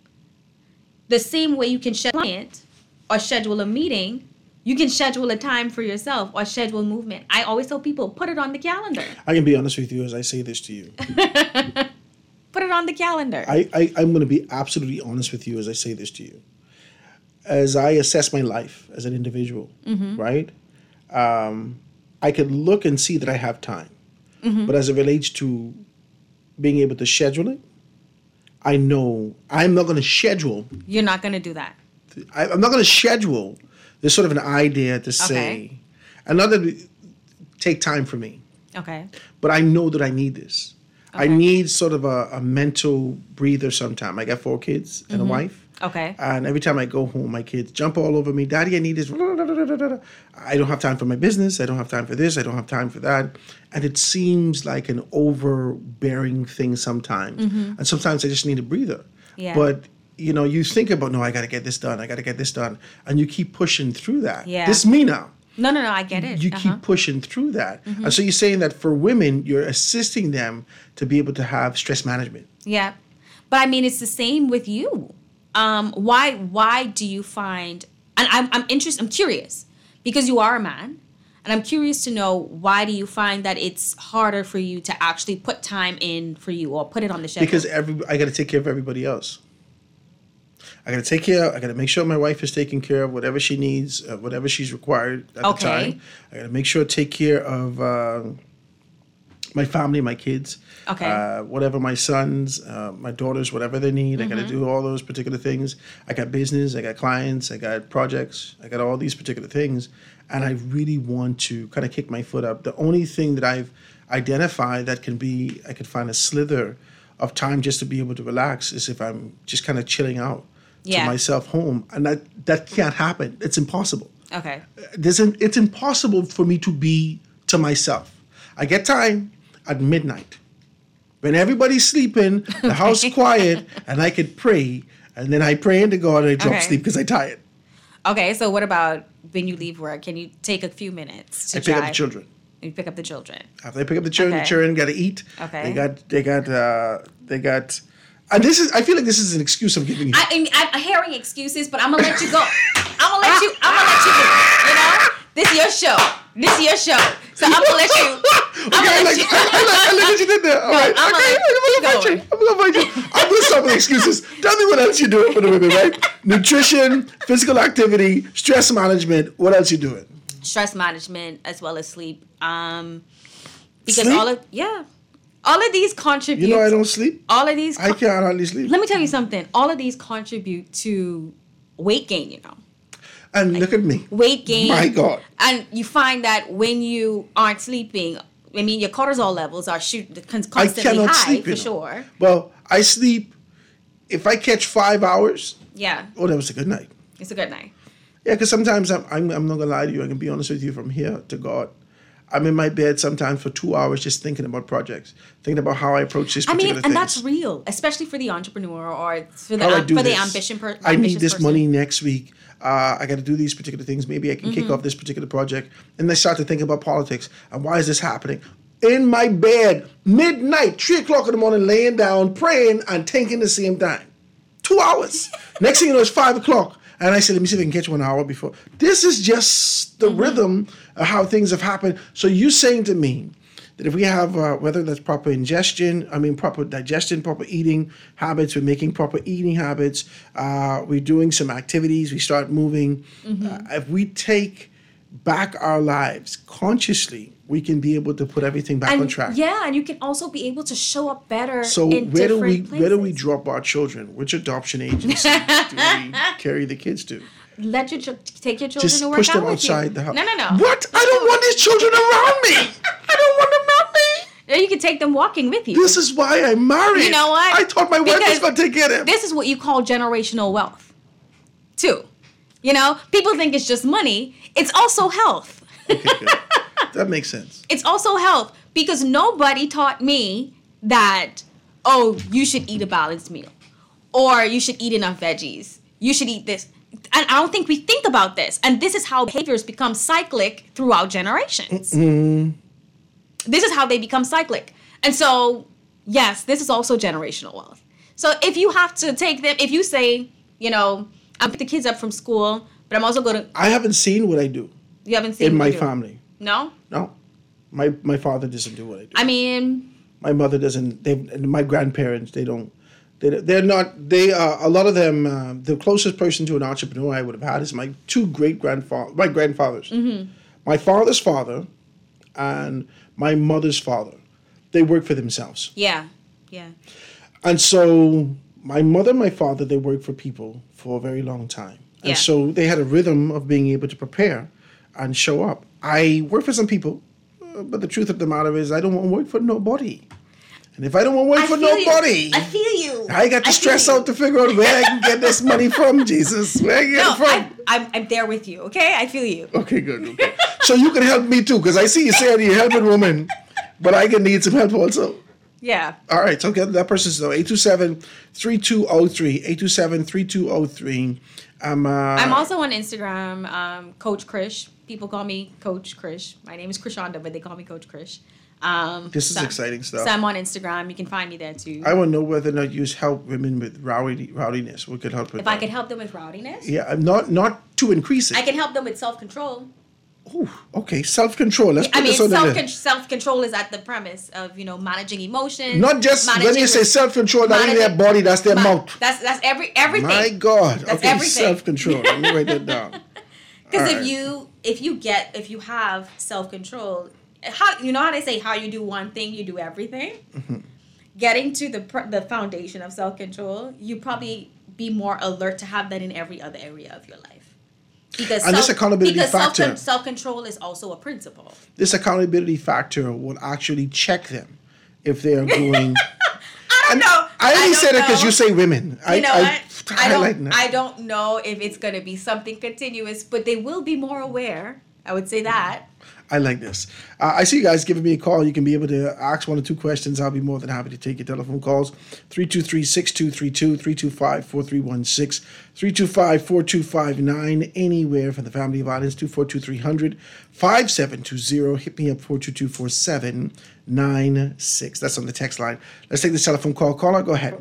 S6: The same way you can schedule a client or schedule a meeting, you can schedule a time for yourself or schedule movement. I always tell people, put it on the calendar.
S5: I can be honest with you as I say this to you.
S6: Put it on the calendar.
S5: I, I, I'm going to be absolutely honest with you as I say this to you. As I assess my life as an individual, right? Um, I can look and see that I have time. But as it relates to being able to schedule it, I know I'm not going to schedule.
S6: You're not going to do that.
S5: I, I'm not going to schedule. There's sort of an idea to say,
S6: Okay.
S5: and not that it take time for me,
S6: Okay.
S5: but I know that I need this. I
S6: Okay.
S5: need sort of a, a mental breather sometime. I got four kids and a wife.
S6: Okay.
S5: And every time I go home, my kids jump all over me. Daddy, I need this. I don't have time for my business. I don't have time for this. I don't have time for that. And it seems like an overbearing thing sometimes. And sometimes I just need a breather.
S6: Yeah.
S5: But, you know, you think about, no, I got to get this done. I got to get this done. And you keep pushing through that.
S6: Yeah.
S5: This is me now.
S6: No, no, no. I get it.
S5: You
S6: Uh-huh.
S5: keep pushing through that. And so you're saying that for women, you're assisting them to be able to have stress management.
S6: Yeah. But I mean, it's the same with you. Um, why why do you find, and I'm, I'm interested, I'm curious, because you are a man, and I'm curious to know, why do you find that it's harder for you to actually put time in for you or put it on the schedule?
S5: Because every I got to take care of everybody else. I got to take care. I got to make sure my wife is taken care of, whatever she needs, uh, whatever she's required at
S6: Okay.
S5: the time. I got to make sure take care of uh, my family, my kids.
S6: Okay.
S5: Uh, whatever my sons, uh, my daughters, whatever they need. I got to do all those particular things. I got business. I got clients. I got projects. I got all these particular things, and I really want to kind of kick my foot up. The only thing that I've identified that can be, I could find a slither of time just to be able to relax is if I'm just kind of chilling out
S6: Yeah.
S5: to myself home, and that that can't happen. It's impossible.
S6: Okay.
S5: There's an, it's impossible for me to be to myself. I get time at midnight when everybody's sleeping, the house quiet, and I could pray, and then I pray into God and I drop
S6: Okay.
S5: sleep because I'm tired.
S6: Okay, so what about when you leave work? Can you take a few minutes to
S5: I pick
S6: drive?
S5: up the children.
S6: You pick up the children.
S5: After I pick up the children,
S6: Okay.
S5: the children got to eat.
S6: Okay.
S5: They got they got uh, they got, and this is I feel like this is an excuse I'm giving you.
S6: I, I mean, I'm hearing excuses, but I'm gonna let you go. I'm gonna let you. I'm gonna let you go. You know, this is your show. This is your show. So I'm gonna let you. I'm
S5: Okay, I
S6: gonna
S5: like,
S6: let you.
S5: I, I like, I like what you did there. All right,
S6: I'm gonna
S5: okay,
S6: let you
S5: I'm gonna fight you.
S6: go.
S5: I'm gonna fight you. I'm gonna stop with excuses. Tell me what else you're doing for the women, right? Nutrition, physical activity, stress management. What else you doing?
S6: Stress management as well as sleep. Um, because
S5: Sleep?
S6: all of yeah, all of these contribute.
S5: You know I don't sleep.
S6: All of these.
S5: I can't hardly sleep.
S6: Let me tell you something. All of these contribute to weight gain. You know.
S5: And look at me.
S6: Weight gain.
S5: My God.
S6: And you find that when you aren't sleeping, I mean, your cortisol levels are shoot, con-
S5: I
S6: constantly
S5: cannot
S6: high
S5: sleep.
S6: for
S5: you know.
S6: sure.
S5: Well, I sleep if I catch five hours,
S6: Yeah.
S5: oh, that was a good night.
S6: It's a good night.
S5: Yeah, because sometimes I'm, I'm I'm not gonna lie to you. I can be honest with you. From here to God, I'm in my bed sometimes for two hours just thinking about projects, thinking about how I approach this
S6: I
S5: particular
S6: mean,
S5: thing.
S6: and that's real, especially for the entrepreneur or for the
S5: How do I
S6: um,
S5: do
S6: for the
S5: this?
S6: ambition per,
S5: I need
S6: ambitious
S5: this
S6: person.
S5: money next week. Uh, I got to do these particular things. Maybe I can
S6: Mm-hmm.
S5: kick off this particular project. And I start to think about politics and why is this happening? In my bed, midnight, three o'clock in the morning, laying down, praying and thinking the same time. Two hours. Next thing you know, it's five o'clock. And I said, let me see if I can catch one hour before. This is just the
S6: Mm-hmm.
S5: rhythm of how things have happened. So you're saying to me that if we have, uh, whether that's proper ingestion, I mean, proper digestion, proper eating habits, we're making proper eating habits, uh, we're doing some activities, we start moving.
S6: Mm-hmm.
S5: Uh, if we take back our lives consciously, we can be able to put everything back
S6: and,
S5: on track.
S6: Yeah, and you can also be able to show up better
S5: So
S6: in
S5: where do
S6: different
S5: we
S6: places.
S5: where do we drop our children? Which adoption agency do we carry the kids to?
S6: Let your ch- take your children
S5: Just
S6: to work
S5: push
S6: out
S5: them
S6: with
S5: outside
S6: you.
S5: the house.
S6: No, no, no.
S5: What? I don't want these children around me. I don't want them around me.
S6: Or you can take them walking with you.
S5: This is why I'm married.
S6: You know what?
S5: I thought my wife was
S6: Because
S5: going to take care of them.
S6: This is what you call generational wealth, too. You know, people think it's just money. It's also health.
S5: Okay, good. That makes sense.
S6: It's also health because nobody taught me that, oh, you should eat a balanced meal or you should eat enough veggies. You should eat this. And I don't think we think about this. And this is how behaviors become cyclic throughout generations.
S5: Mm-hmm.
S6: This is how they become cyclic. And so, yes, this is also generational wealth. So if you have to take them, if you say, you know, I'm pick the kids up from school, but I'm also going to.
S5: I haven't seen what I do
S6: You haven't seen
S5: in
S6: what
S5: my
S6: you do.
S5: family.
S6: No?
S5: No. My my father doesn't do what I do.
S6: I mean,
S5: My mother doesn't. They, my grandparents, they don't. They, they're not. They uh, a lot of them. Uh, the closest person to an entrepreneur I would have had is my two great grandfather, my grandfathers,
S6: Mm-hmm.
S5: my father's father, and my mother's father. They work for themselves,
S6: yeah. Yeah.
S5: and so my mother and my father, they worked for people for a very long time, and
S6: Yeah.
S5: so they had a rhythm of being able to prepare and show up. I work for some people, uh, but the truth of the matter is, I don't want to work for nobody. And if I don't want to work
S6: I
S5: for
S6: feel you.
S5: nobody,
S6: I feel you.
S5: I got to
S6: I
S5: stress
S6: feel you.
S5: out to figure out where I can get this money from, Jesus. Where I can get
S6: No,
S5: it from?
S6: I'm, I'm, I'm there with you, okay? I feel you.
S5: Okay, good. Okay. So you can help me too, because I see you saying you're helping women, but I can need some help also.
S6: Yeah.
S5: All right, so get that person's though. eight two seven, three two zero three. eight two seven, three two zero three. Um, uh,
S6: I'm also on Instagram, um, Coach Krish. People call me Coach Krish. My name is Krishanda, but they call me Coach Krish. Um,
S5: This is
S6: so-
S5: exciting stuff.
S6: So I'm on Instagram. You can find me there too.
S5: I want to know whether or not you help women with rowdy, rowdiness. We could help with
S6: if
S5: that.
S6: I could help them with rowdiness,
S5: Yeah, I'm not not to increase it.
S6: I can help them with self-control.
S5: Ooh, okay, self-control. Let's put
S6: I mean,
S5: this on the
S6: self
S5: list.
S6: self-control is at the premise of, you know, managing emotions.
S5: Not just when
S6: managing
S5: you say
S6: re-
S5: self-control, that ain't their
S6: managing-
S5: body, that's their
S6: ma-
S5: mouth.
S6: That's that's every everything.
S5: My God.
S6: That's
S5: okay,
S6: everything.
S5: self-control. Let me write that down.
S6: Because if
S5: Alright.
S6: you if you get if you have self control, how you know how they say how you do one thing, you do everything.
S5: Mm-hmm.
S6: Getting to the pr- the foundation of self control, you probably be more alert to have that in every other area of your life. Because
S5: And this accountability
S6: because
S5: factor-
S6: self control is also a principle.
S5: This accountability factor will actually check them if they are going.
S6: I don't know.
S5: I only
S6: don't
S5: said it because
S6: know.
S5: you say women. I,
S6: You know
S5: I,
S6: what? I
S5: highlight
S6: don't.
S5: that.
S6: I don't know if it's gonna be something continuous, but they will be more aware. I would say that.
S5: I like this. Uh, I see you guys giving me a call. You can be able to ask one or two questions. I'll be more than happy to take your telephone calls. three two three, six two three two, three two five, four three one six, three two five, four two five nine, anywhere from the family of audience, two four two, three hundred, five seven two zero. Hit me up, four two two, four seven nine six. That's on the text line. Let's take the telephone call. Caller, go ahead.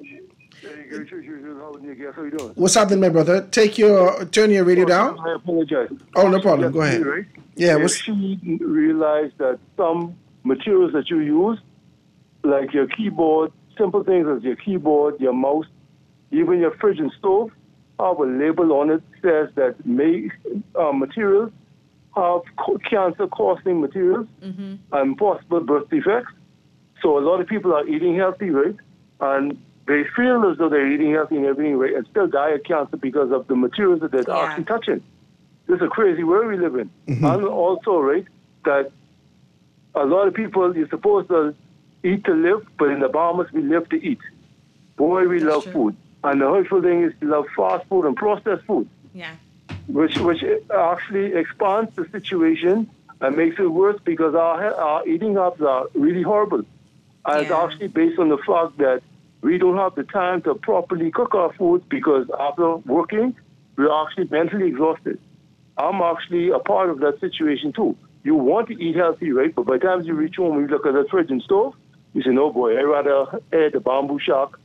S9: How you doing?
S5: What's happening, my brother? Take your, turn your radio down.
S9: I apologize.
S5: Oh, no problem. Go ahead.
S9: Right?
S5: Yeah,
S9: If
S5: what's,
S9: she realized that some materials that you use, like your keyboard, simple things as your keyboard, your mouse, even your fridge and stove, have a label on it says that may, uh, materials have co- cancer-causing materials and possible birth defects. So a lot of people are eating healthy, right? And they feel as though they're eating healthy and everything, right? And still die of cancer because of the materials that they're
S6: Yeah.
S9: actually touching. This is a crazy world we live in. And also, right, that a lot of people, you're supposed to eat to live, but in the Bahamas, we live to eat. boy, we
S6: That's
S9: love
S6: true.
S9: food. And the hurtful thing is we love fast food and processed food,
S6: Yeah.
S9: which which actually expands the situation and makes it worse because our, he- our eating habits are really horrible. And it's
S6: Yeah.
S9: actually based on the fact that we don't have the time to properly cook our food because after working, we're actually mentally exhausted. I'm actually a part of that situation too. You want to eat healthy, right? But by the time you reach home and you look at the fridge and stove, you say, no, boy, I'd rather eat the bamboo shack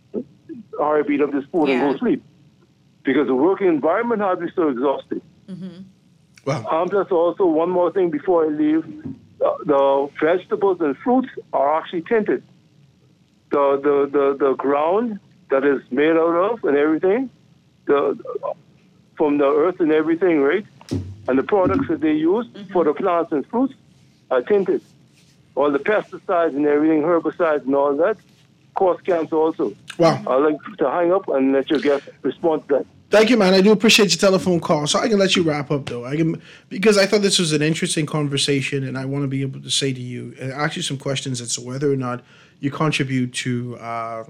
S9: or beat up this food and
S6: Yeah.
S9: go sleep. Because the working environment has me so exhausted.
S5: Wow.
S9: Um, just also one more thing before I leave. Uh, the vegetables and fruits are actually tinted. The, the, the, the ground that is made out of and everything, the from the earth and everything, right? And the products that they use for the plants and fruits are tinted. All the pesticides and everything, herbicides and all that, cause cancer also.
S5: Wow.
S9: I'd like to hang up and let your guest respond to that.
S5: Thank you, man. I do appreciate your telephone call. So I can let you wrap up, though. I can because I thought this was an interesting conversation, and I want to be able to say to you, and ask you some questions as to whether or not you contribute to uh,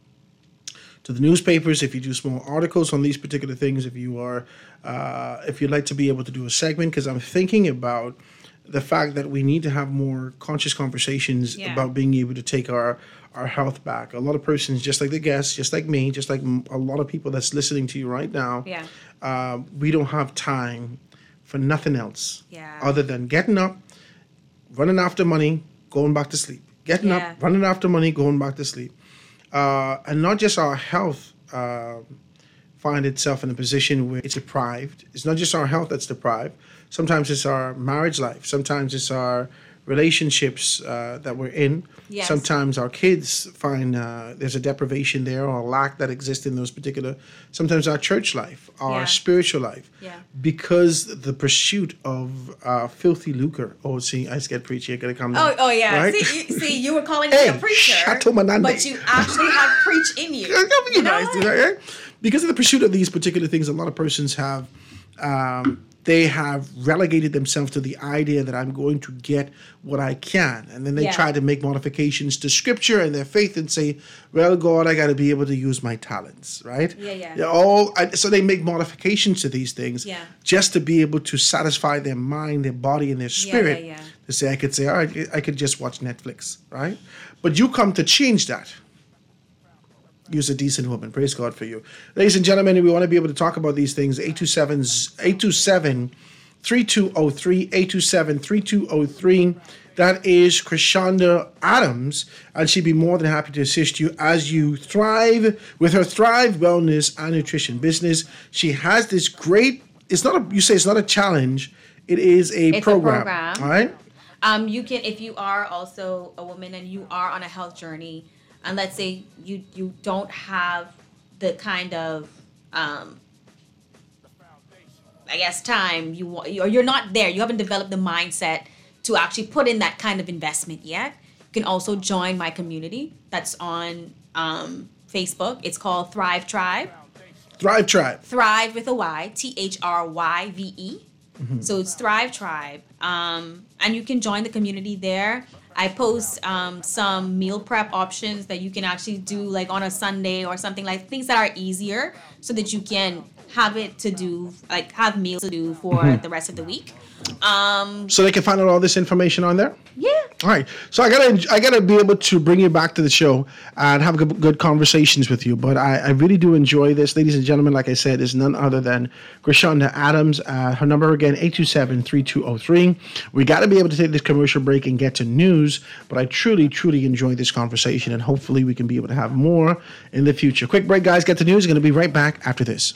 S5: to the newspapers, if you do small articles on these particular things, if you are, uh, if you'd like to be able to do a segment, because I'm thinking about the fact that we need to have more conscious conversations
S6: Yeah.
S5: about being able to take our our health back. A lot of persons, just like the guests, just like me, just like m- a lot of people that's listening to you right now,
S6: Yeah.
S5: uh, we don't have time for nothing else
S6: Yeah.
S5: other than getting up, running after money, going back to sleep. Getting
S6: Yeah.
S5: up, running after money, going back to sleep. Uh, and not just our health uh, find itself in a position where it's deprived. It's not just our health that's deprived. Sometimes it's our marriage life. Sometimes it's our relationships uh, that we're in.
S6: Yes.
S5: Sometimes our kids find uh, there's a deprivation there or a lack that exists in those particular. Sometimes our church life, our
S6: Yeah.
S5: spiritual life,
S6: Yeah.
S5: because the pursuit of uh, filthy lucre. Oh, see, I just get preachy. I gotta come down.
S6: Oh, oh yeah.
S5: Right?
S6: See, you, see, you were calling
S5: Hey,
S6: me a preacher,
S5: Chateau Manande.
S6: but you actually have preach in you.
S5: You
S6: You know
S5: guys do that, right? Because of the pursuit of these particular things, a lot of persons have, um, they have relegated themselves to the idea that I'm going to get what I can. And then they
S6: Yeah.
S5: try to make modifications to scripture and their faith and say, well, God, I got to be able to use my talents, right?
S6: Yeah, yeah.
S5: They're all, I- so they make modifications to these things
S6: Yeah.
S5: just to be able to satisfy their mind, their body, and their spirit.
S6: yeah, yeah.
S5: To say, I could say, all right, I could just watch Netflix, right? But you come to change that. Use a decent woman. Praise God for you. Ladies and gentlemen, we want to be able to talk about these things. eight two seven, eight two seven, three two zero three, eight two seven, three two zero three. That is Krishanda Adams, and she'd be more than happy to assist you as you thrive with her Thrive Wellness and Nutrition business. She has this great, it's not a, you say it's not a challenge, it is a
S6: It's a
S5: program.
S6: program.
S5: All right?
S6: Um, you can, if you are also a woman and you are on a health journey, and let's say you you don't have the kind of, um, I guess, time you want, or you're not there, you haven't developed the mindset to actually put in that kind of investment yet. You can also join my community that's on um, Facebook. It's called Thrive Tribe.
S5: Thrive Tribe.
S6: Thrive with a Y, T H R Y V E. So it's Thrive Tribe. Um, and you can join the community there. I post um, some meal prep options that you can actually do like on a Sunday or something, like things that are easier so that you can have it to do, like have meals to do for the rest of the week. Um,
S5: So they can find out all this information on there?
S6: yeah.
S5: All right, so I gotta, I gotta be able to bring you back to the show and have good, good conversations with you. But I, I really do enjoy this, ladies and gentlemen. Like I said, is none other than Krishanda Adams. Uh, her number again, eight two seven, three two zero three. We got to be able to take this commercial break and get to news. But I truly, truly enjoy this conversation, and hopefully we can be able to have more in the future. Quick break, guys. Get the news. Going to be right back after this.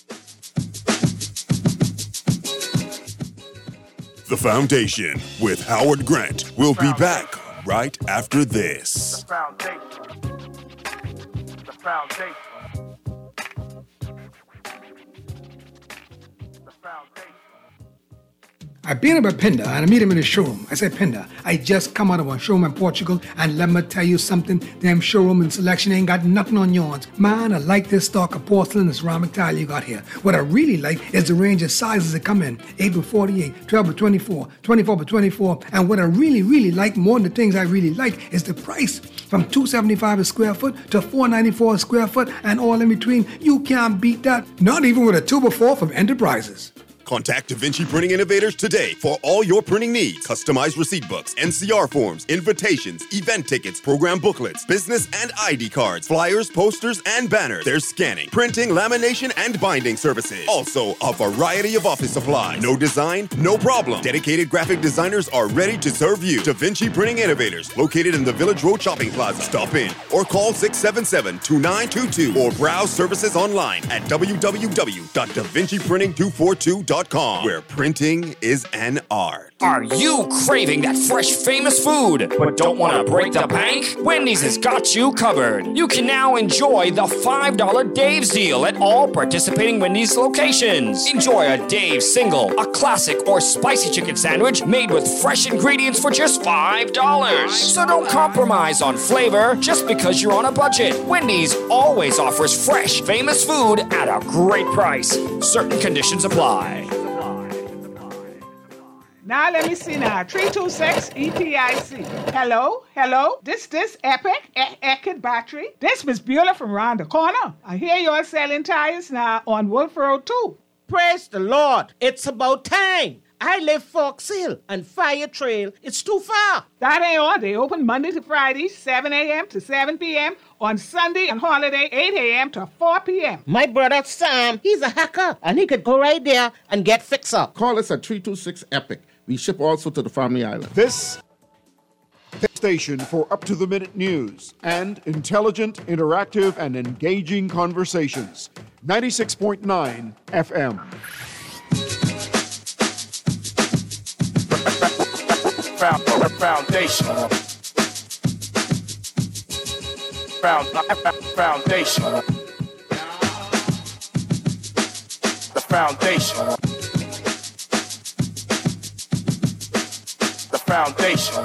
S10: The Foundation with Howard Grant. We'll be back right after this.
S3: The foundation. The foundation. The foundation.
S11: I beat him at Pinda and I meet him in the showroom. I said, Pinda, I just come out of a showroom in Portugal and let me tell you something. Damn showroom and selection ain't got nothing on yours. Man, I like this stock of porcelain and ceramic tile you got here. What I really like is the range of sizes that come in. eight by forty-eight, twelve by twenty-four, twenty-four by twenty-four. And what I really, really like more than the things I really like is the price. From two seventy-five a square foot to four ninety-four a square foot and all in between. You can't beat that. Not even with a two by four from Enterprises.
S10: Contact Da Vinci Printing Innovators today for all your printing needs. Customized receipt books, N C R forms, invitations, event tickets, program booklets, business and I D cards, flyers, posters, and banners. There's scanning, printing, lamination, and binding services. Also, a variety of office supplies. No design? No problem. Dedicated graphic designers are ready to serve you. Da Vinci Printing Innovators, located in the Village Road Shopping Plaza. Stop in or call six seven seven, two nine two two or browse services online at w w w dot da vinci printing two four two dot com, where printing is an art.
S12: Are you craving that fresh, famous food, but don't want to break the bank? Wendy's has got you covered. You can now enjoy the five dollar Dave's deal at all participating Wendy's locations. Enjoy a Dave's single, a classic, or spicy chicken sandwich made with fresh ingredients for just five dollars. So don't compromise on flavor just because you're on a budget. Wendy's always offers fresh, famous food at a great price. Certain conditions apply.
S13: Now let me see now. three two six E P I C. Hello? Hello? This this Epic? E- Epic Battery? This Miss Beulah from round the corner. I hear you're selling tires now on Wolf Road too.
S14: Praise the Lord. It's about time. I live Fox Hill and Fire Trail. It's too far.
S13: That ain't all. They open Monday to Friday, seven a.m. to seven p.m. On Sunday and holiday, eight a.m. to four p.m.
S14: My brother Sam, he's a hacker, and he could go right there and get fixed up.
S15: Call us at three two six EPIC. We ship also to the Family Island.
S1: This station for up-to-the-minute news and intelligent, interactive, and engaging conversations. ninety-six point nine F M.
S3: Foundation. Foundation. The foundation. The foundation.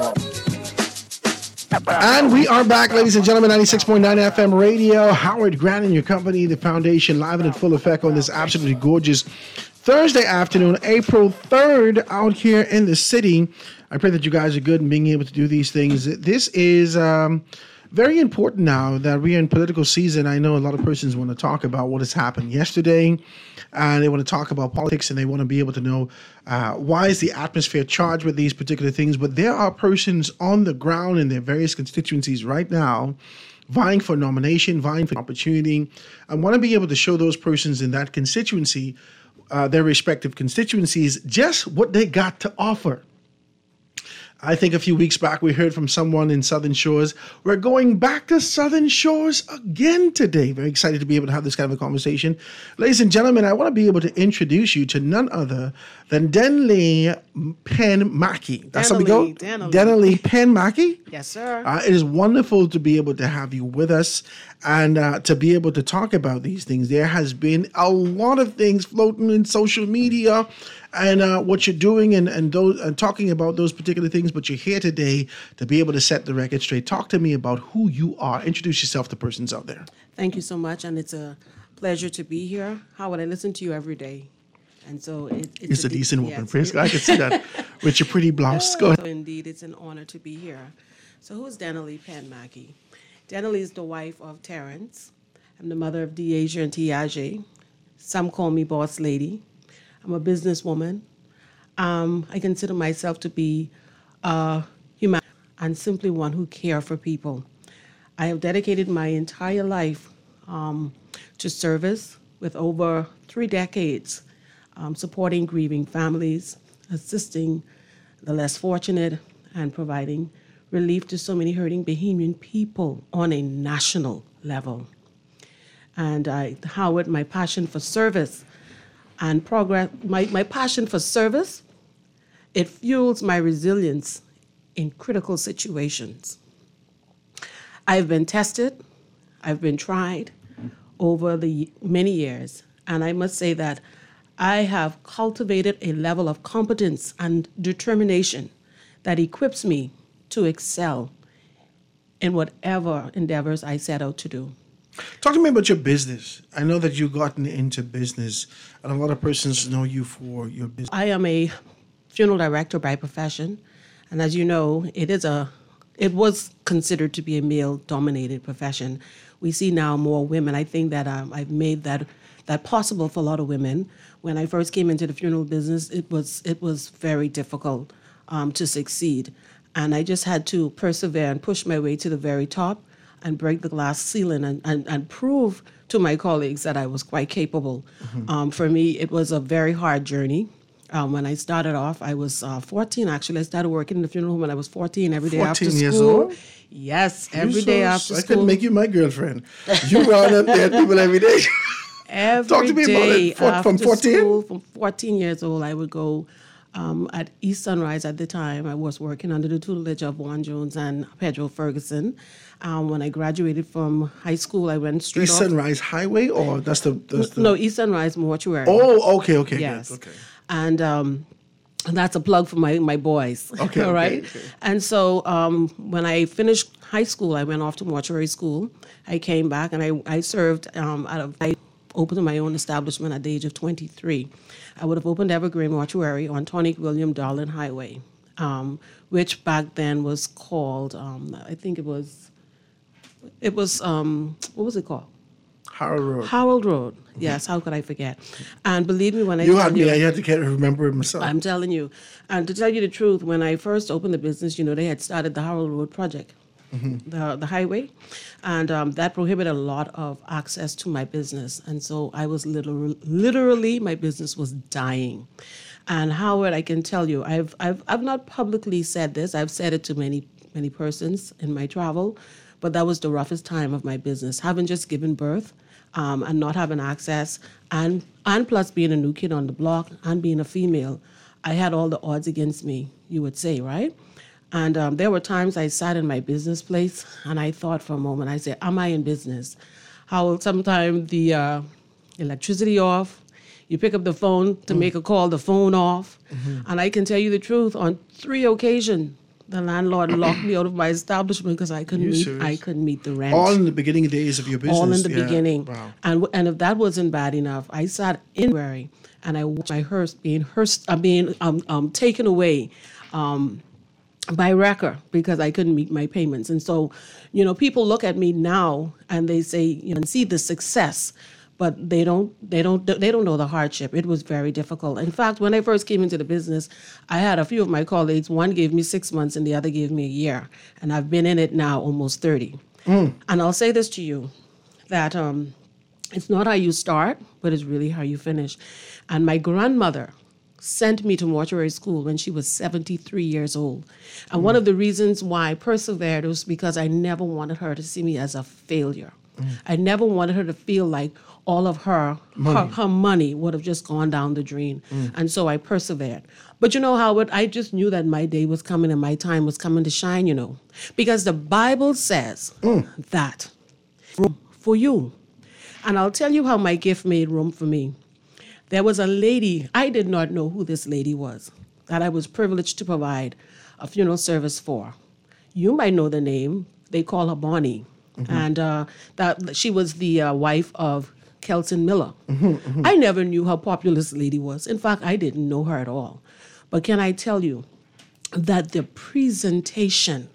S5: And we are back, ladies and gentlemen, ninety-six point nine F M radio. Howard Grant and your company, The Foundation, live and in full effect on this absolutely gorgeous Thursday afternoon, April third, out here in the city. I pray that you guys are good in being able to do these things. This is um, very important now that we are in political season. I know a lot of persons want to talk about what has happened yesterday, and they want to talk about politics, and they want to be able to know uh, why is the atmosphere charged with these particular things. But there are persons on the ground in their various constituencies right now vying for nomination, vying for opportunity, and want to be able to show those persons in that constituency, uh, their respective constituencies, just what they got to offer. I think a few weeks back we heard from someone in Southern Shores. We're going back to Southern Shores again today. Very excited to be able to have this kind of a conversation. Ladies and gentlemen, I want to be able to introduce you to none other than Denley Penn Mackey. That's how we go?
S16: Denley.
S5: Denley Penn Mackey?
S16: Yes, sir.
S5: Uh, it is wonderful to be able to have you with us and uh, to be able to talk about these things. There has been a lot of things floating in social media and uh, what you're doing and, and those and talking about those particular things, but you're here today to be able to set the record straight. Talk to me about who you are. Introduce yourself to persons out there.
S16: Thank you so much, and it's a pleasure to be here. Howard, I listen to you every day, and so it, it's,
S5: it's a, a de- decent woman.
S16: Yes.
S5: Praise God, I can see that with your pretty blouse. Go ahead.
S16: So indeed, it's an honor to be here. So who's Denley Penn Mackey? Denley is the wife of Terrence. I'm the mother of Deasia and Tiaje. Some call me boss lady. I'm a businesswoman. Um, I consider myself to be a human and simply one who cares for people. I have dedicated my entire life um, to service with over three decades, um, supporting grieving families, assisting the less fortunate, and providing relief to so many hurting Bahamian people on a national level. And I, Howard, my passion for service and progress, my, my passion for service, it fuels my resilience in critical situations. I've been tested, I've been tried over the many years, and I must say that I have cultivated a level of competence and determination that equips me to excel in whatever endeavors I set out to do.
S5: Talk to me about your business. I know that you've gotten into business, and a lot of persons know you for your business.
S16: I am a funeral director by profession, and as you know, it is a, it was considered to be a male-dominated profession. We see now more women. I think that um, I've made that that possible for a lot of women. When I first came into the funeral business, it was it was very difficult um, to succeed, and I just had to persevere and push my way to the very top and break the glass ceiling and, and, and prove to my colleagues that I was quite capable. Mm-hmm. Um, for me, it was a very hard journey. Um, when I started off, I was uh, fourteen, actually. I started working in the funeral home when I was fourteen, every day after school.
S5: fourteen years old?
S16: Yes,
S5: You
S16: every
S5: so-
S16: day after
S5: I
S16: school.
S5: couldn't make you my girlfriend. You run up there people every day.
S16: Every
S5: Talk to me about
S16: day
S5: it. For- from
S16: after
S5: fourteen?
S16: school, from fourteen years old, I would go um, at East Sunrise at the time. I was working under the tutelage of Juan Jones and Pedro Ferguson. Um, when I graduated from high school, I went straight
S5: East
S16: off.
S5: Sunrise Highway, or that's the that's the
S16: No, East Sunrise Mortuary.
S5: Oh, okay, okay, good,
S16: yes.
S5: okay.
S16: And um, and that's a plug for my my boys.
S5: Okay,
S16: all
S5: okay,
S16: right.
S5: okay.
S16: And so um, when I finished high school, I went off to mortuary school. I came back and I I served um, out of I opened my own establishment at the age of twenty-three. I would have opened Evergreen Mortuary on Tonic William Darlin Highway, um, which back then was called um, I think it was it was um, what was it called?
S5: Harold Road.
S16: Harold Road. Yes, how could I forget? And believe me when I
S5: You
S16: tell
S5: had
S16: you,
S5: me. I had to get remember it myself.
S16: I'm telling you. And to tell you the truth, when I first opened the business, you know, they had started the Harold Road project,
S5: Mhm.
S16: the the highway, and um, that prohibited a lot of access to my business. And so I was literally, literally, my business was dying. And Howard, I can tell you, I've I've I've not publicly said this. I've said it to many many persons in my travel, but that was the roughest time of my business, having just given birth. Um, and not having access, and and plus being a new kid on the block and being a female, I had all the odds against me, you would say, right? And um, there were times I sat in my business place and I thought for a moment, I said, am I in business? How sometimes the uh, electricity off, you pick up the phone to
S5: Mm.
S16: make a call, the phone off.
S5: Mhm.
S16: And I can tell you the truth, on three occasions, the landlord locked me out of my establishment because I couldn't
S5: You
S16: meet
S5: serious?
S16: I couldn't meet the rent.
S5: All in the beginning days of your business.
S16: All in the
S5: yeah.
S16: beginning.
S5: Wow.
S16: And w- and if that wasn't bad enough, I sat in February and I watched my hearse being hearse, uh, being um, um, taken away um, by wrecker because I couldn't meet my payments. And so, you know, people look at me now and they say, you know, see the success, but they don't they don't they don't know the hardship. It was very difficult. In fact, when I first came into the business, I had a few of my colleagues. One gave me six months and the other gave me a year, and I've been in it now almost thirty.
S5: Mm.
S16: And I'll say this to you, that um, it's not how you start, but it's really how you finish. And my grandmother sent me to mortuary school when she was seventy-three years old. And one of the reasons why I persevered was because I never wanted her to see me as a failure.
S5: Mm.
S16: I never wanted her to feel like all of her
S5: Money.
S16: her, her money would have just gone down the drain.
S5: Mm.
S16: And so I persevered. But you know, Howard, I just knew that my day was coming and my time was coming to shine, you know. Because the Bible says that room for you. And I'll tell you how my gift made room for me. There was a lady, I did not know who this lady was, that I was privileged to provide a funeral service for. You might know the name. They call her Bonnie.
S5: Mhm.
S16: And uh, that she was the uh, wife of Kelton Miller.
S5: Mhm, mhm.
S16: I never knew how popular this lady was. In fact, I didn't know her at all. But can I tell you that the presentation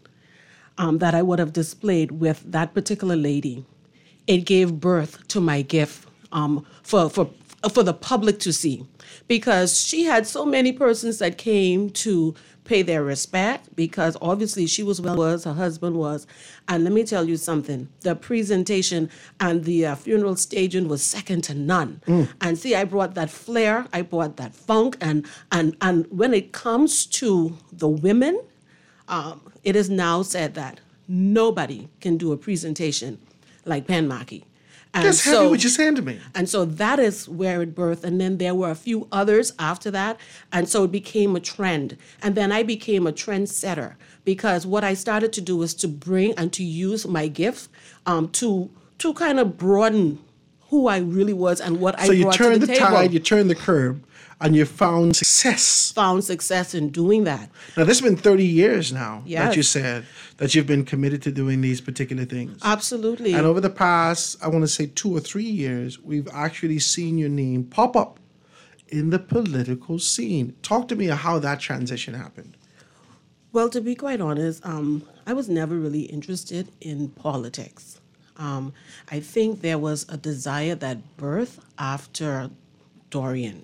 S16: um, that I would have displayed with that particular lady, it gave birth to my gift um, for, for, for the public to see. Because she had so many persons that came to pay their respect, because obviously she was well was, her husband was. And let me tell you something, the presentation and the uh, funeral staging was second to none.
S5: Mm.
S16: And see, I brought that flair, I brought that funk, and and and when it comes to the women, um, it is now said that nobody can do a presentation like Pan Maki. And
S5: Just happy what you're saying to me.
S16: And so that is where it birthed. And then there were a few others after that. And so it became a trend. And then I became a trendsetter because what I started to do was to bring and to use my gift um, to to kind of broaden who I really was and what
S5: So
S16: I
S5: you
S16: brought to
S5: turned
S16: the,
S5: the,
S16: table.
S5: tide, you turned the curb, and you found success.
S16: Found success in doing that.
S5: Now, this has been thirty years now
S16: Yes.
S5: that you said that you've been committed to doing these particular things.
S16: Absolutely.
S5: And over the past, I want to say two or three years, we've actually seen your name pop up in the political scene. Talk to me of how that transition happened.
S16: Well, to be quite honest, um, I was never really interested in politics. Um, I think there was a desire that birthed after Dorian.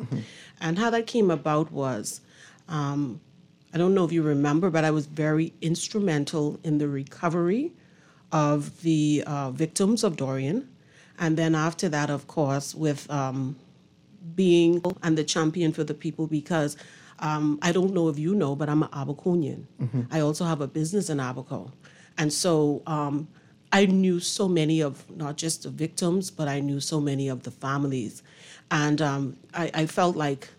S16: And how that came about was, um, I don't know if you remember, but I was very instrumental in the recovery of the uh, victims of Dorian. And then after that, of course, with um, being and the champion for the people, because um, I don't know if you know, but I'm an Abaconian. I also have a business in Abaco. And so um, I knew so many of not just the victims, but I knew so many of the families. And um, I, I felt like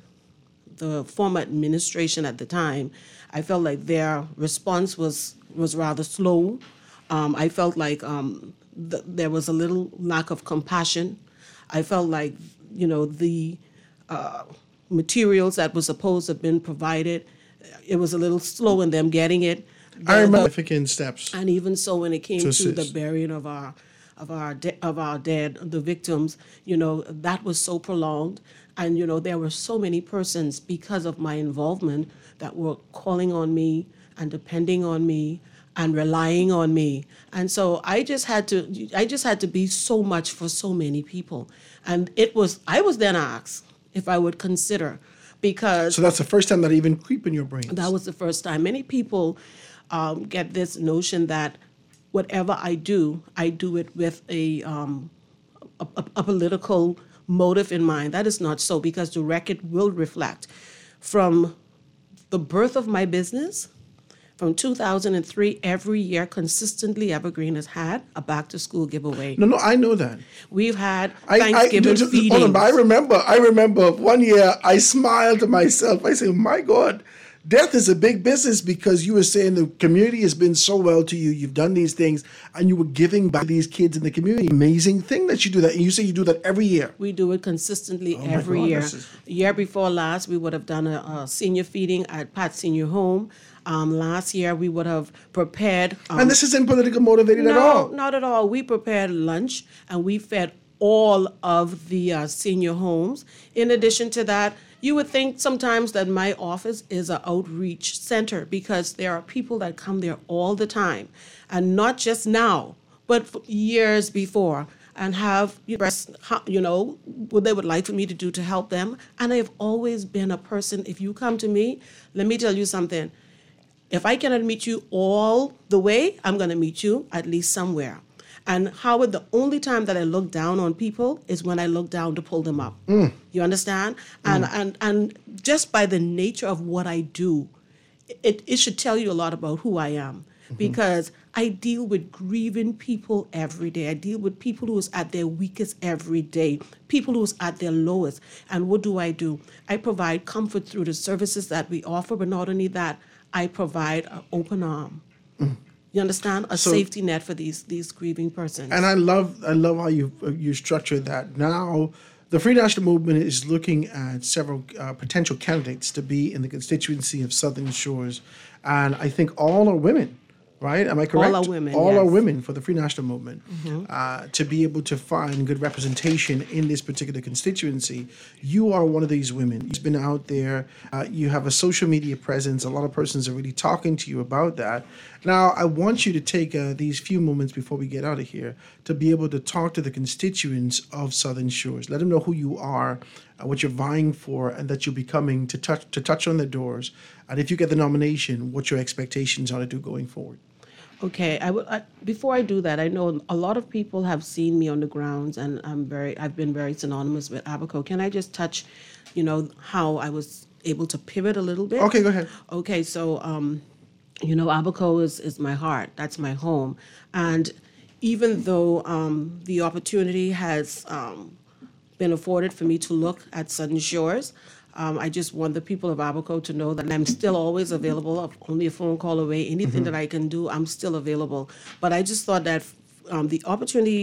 S16: the former administration at the time, I felt like their response was, was rather slow. Um, I felt like um, th- there was a little lack of compassion. I felt like, you know, the uh, materials that were supposed to have been provided, it was a little slow in them getting it.
S5: I
S16: The-
S5: remember
S16: the-
S5: significant steps.
S16: and even so, when it came
S5: To
S16: to, the
S5: assist.
S16: burying of our of our de- of our dead, the victims, you know, that was so prolonged, and you know, there were so many persons because of my involvement that were calling on me and depending on me and relying on me, and so I just had to I just had to be so much for so many people, and it was I was then asked if I would consider, because
S5: So that's the first time that even creep in your brain.
S16: that was the first time. Many people um, get this notion that whatever I do, I do it with a, um, a, a, a political motive in mind. That is not so, because the record will reflect. From the birth of my business, from two thousand three, every year consistently Evergreen has had a back to school giveaway.
S5: No, no, I know that.
S16: We've had
S5: I,
S16: Thanksgiving
S5: I, just-
S16: feedings.
S5: hold on, but I remember, I remember one year I smiled to myself. I said, my God, death is a big business, because you were saying the community has been so well to you. You've done these things and you were giving back to these kids in the community. Amazing thing that you do that. And you say you do that every year.
S16: We do it consistently
S5: Oh my
S16: every
S5: God,
S16: year.
S5: this is-
S16: Year before last, we would have done a, a senior feeding at Pat Senior Home. Um, last year, we would have prepared. Um,
S5: And this isn't political motivated
S16: no,
S5: at all.
S16: not at all. We prepared lunch and we fed all of the uh, senior homes. In addition to that, you would think sometimes that my office is an outreach center, because there are people that come there all the time, and not just now, but for years before, and have you know, how- you know what they would like for me to do to help them. And I've always been a person. If you come to me, let me tell you something. If I cannot meet you all the way, I'm going to meet you at least somewhere. And Howard, the only time that I look down on people is when I look down to pull them up.
S5: Mm.
S16: You understand? And and and just by the nature of what I do, it, it should tell you a lot about who I am. Because I deal with grieving people every day. I deal with people who's at their weakest every day, people who's at their lowest. And what do I do? I provide comfort through the services that we offer, but not only that, I provide an open arm. You understand? A
S5: So-
S16: safety net for these these grieving persons.
S5: And I love, I love how you uh, you structured that. Now, the Free National Movement is looking at several uh, potential candidates to be in the constituency of Southern Shores, and I think all are women. Right? Am I correct?
S16: are women,
S5: All are
S16: yes.
S5: women for the Free National Movement.
S16: Mhm.
S5: Uh, to be able to find good representation in this particular constituency, you are one of these women. You've been out there. Uh, you have a social media presence. A lot of persons are really talking to you about that. Now, I want you to take uh, these few moments before we get out of here to be able to talk to the constituents of Southern Shores. Let them know who you are, uh, what you're vying for, and that you'll be coming to touch to touch on their doors. And if you get the nomination, what your expectations are to do going forward.
S16: Okay, I will. I, before I do that, I know a lot of people have seen me on the grounds, and I'm very. I've been very synonymous with Abaco. Can I just touch, you know, how I was able to pivot a little bit?
S5: Okay, go ahead.
S16: Okay, so um, you know, Abaco is is my heart. That's my home, and even though um, the opportunity has um, been afforded for me to look at Southern Shores. Um, I just want the people of Abaco to know that I'm still always available, of only a phone call away. Anything
S5: Mhm.
S16: that I can do, I'm still available. But I just thought that um, the opportunity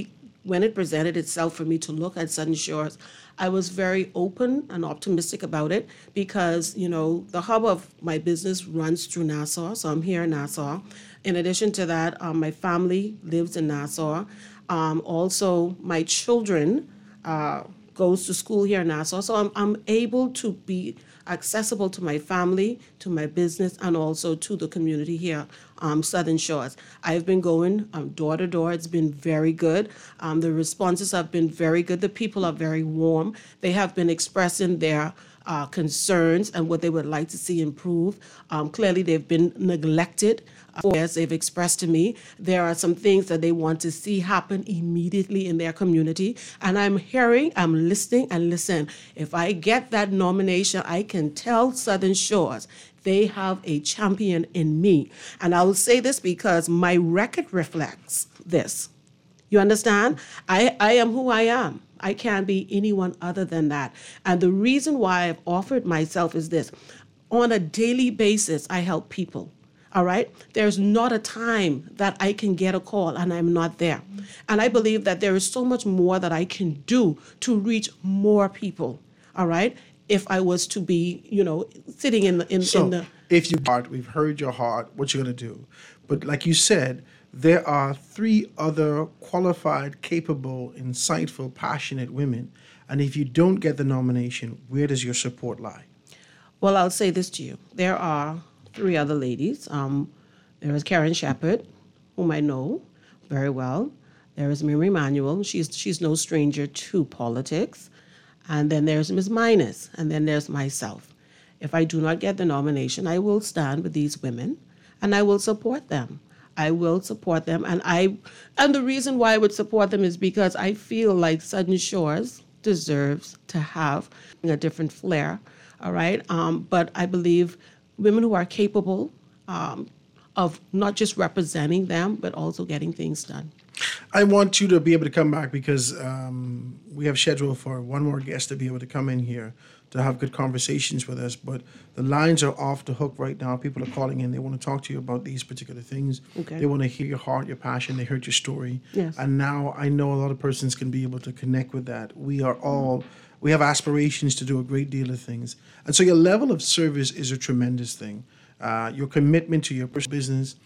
S16: when it presented itself for me to look at Southern Shores, I was very open and optimistic about it because, you know, the hub of my business runs through Nassau, so I'm here in Nassau. In addition to that, um, my family lives in Nassau. Um, also, my children uh, goes to school here in Nassau, so I'm, I'm able to be accessible to my family, to my business, and also to the community here, um, Southern Shores. I've been going um, door to door. It's been very good. Um, the responses have been very good. The people are very warm. They have been expressing their uh, concerns and what they would like to see improve. Um, clearly, they've been neglected. As they've expressed to me, there are some things that they want to see happen immediately in their community. And I'm hearing, I'm listening, and listen, if I get that nomination, I can tell Southern Shores they have a champion in me. And I will say this because my record reflects this. You understand? I, I am who I am. I can't be anyone other than that. And the reason why I've offered myself is this. On a daily basis, I help people. All right? There's not a time that I can get a call and I'm not there. And I believe that there is so much more that I can do to reach more people. All right? If I was to be, you know, sitting in the... In,
S5: so,
S16: in the
S5: if you heart, we've heard your heart, what you're going to do. But like you said, there are three other qualified, capable, insightful, passionate women. And if you don't get the nomination, where does your support lie?
S16: Well, I'll say this to you. There are three other ladies. Um, there is Karen Shepard, whom I know very well. There is Mary Emanuel. She's she's no stranger to politics. And then there's Miz Minus. And then there's myself. If I do not get the nomination, I will stand with these women and I will support them. I will support them. And I and the reason why I would support them is because I feel like Southern Shores deserves to have a different flair. All right. Um, but I believe women who are capable um, of not just representing them, but also getting things done.
S5: I want you to be able to come back because um, we have scheduled for one more guest to be able to come in here to have good conversations with us. But the lines are off the hook right now. People are calling in. They want to talk to you about these particular things.
S16: Okay.
S5: They want to hear your heart, your passion. They heard your story.
S16: Yes.
S5: And now I know a lot of persons can be able to connect with that. We are all... We have aspirations to do a great deal of things. And so your level of service is a tremendous thing. Uh, your commitment to your business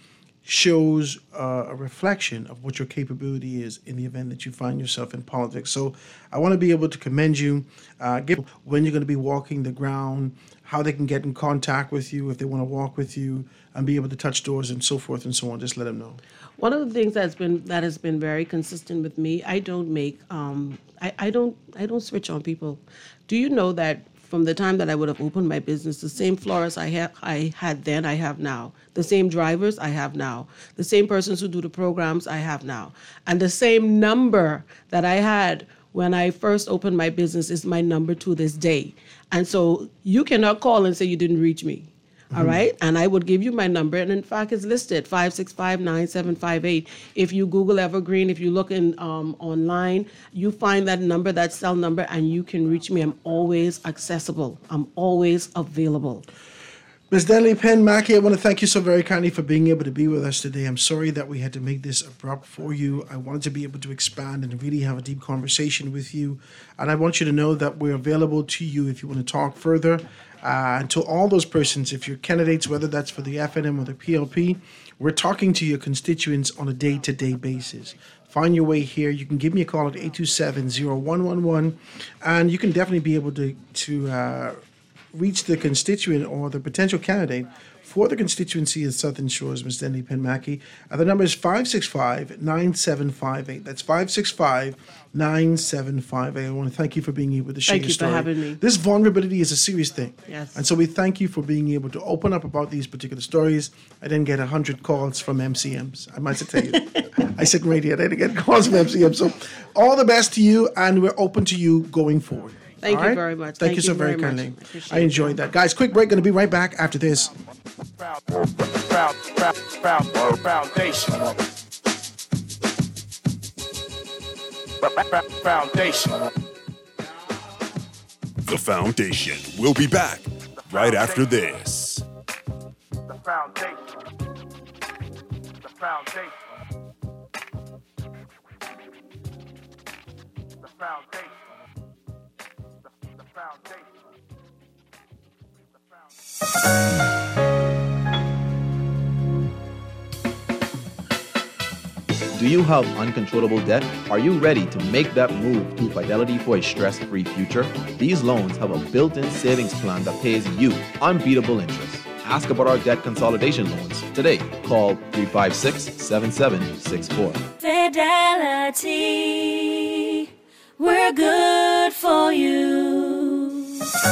S5: shows uh, a reflection of what your capability is in the event that you find yourself in politics. So I want to be able to commend you, uh, give when you're going to be walking the ground, how they can get in contact with you if they want to walk with you, and be able to touch doors and so forth and so on. Just let them know.
S16: One of the things that's been that has been very consistent with me, I don't make um, I, I don't I don't switch on people. Do you know that from the time that I would have opened my business, the same florists I had I had then I have now. The same drivers I have now. The same persons who do the programs I have now. And the same number that I had when I first opened my business is my number to this day. And so you cannot call and say you didn't reach me. All right. And I would give you my number. And in fact, it's listed five six five, nine seven five eight. If you Google Evergreen, if you look in um, online, you find that number, that cell number, and you can reach me. I'm always accessible. I'm always available.
S5: Miz Denley Penn Mackey, I want to thank you so very kindly for being able to be with us today. I'm sorry that we had to make this abrupt for you. I wanted to be able to expand and really have a deep conversation with you. And I want you to know that we're available to you if you want to talk further. Uh, and to all those persons, if you're candidates, whether that's for the F N M or the P L P, we're talking to your constituents on a day-to-day basis. Find your way here. You can give me a call at eight two seven, zero one one one, and you can definitely be able to, to uh, reach the constituent or the potential candidate for the constituency of Southern Shores, Miz Denley Penn Mackey. Uh, the number is five six five, nine seven five eight. That's five six five, nine seven five eight. I want to thank you for being able to share
S16: Thank
S5: your
S16: you
S5: story.
S16: for having me.
S5: This vulnerability is a serious thing.
S16: Yes.
S5: And so we thank you for being able to open up about these particular stories. I didn't get one hundred calls from M C Ms. I might tell you. I sit right here. I didn't get calls from M C Ms. So all the best to you, and we're open to you going forward.
S16: Thank
S5: All
S16: you
S5: right?
S16: very much.
S5: Thank,
S16: Thank
S5: you so
S16: you
S5: very,
S16: very much.
S5: kindly.
S16: I appreciate
S5: I enjoyed that. Guys, quick break. Going to be right back after this.
S3: Foundation. Foundation.
S10: The Foundation. We'll be back right after this.
S3: The foundation. The foundation.
S17: Do you have uncontrollable debt? Are you ready to make that move to Fidelity for a stress-free future? These loans have a built-in savings plan that pays you unbeatable interest. Ask about our debt consolidation loans today. Call three five six, seven seven six four.
S4: Fidelity, we're good for you.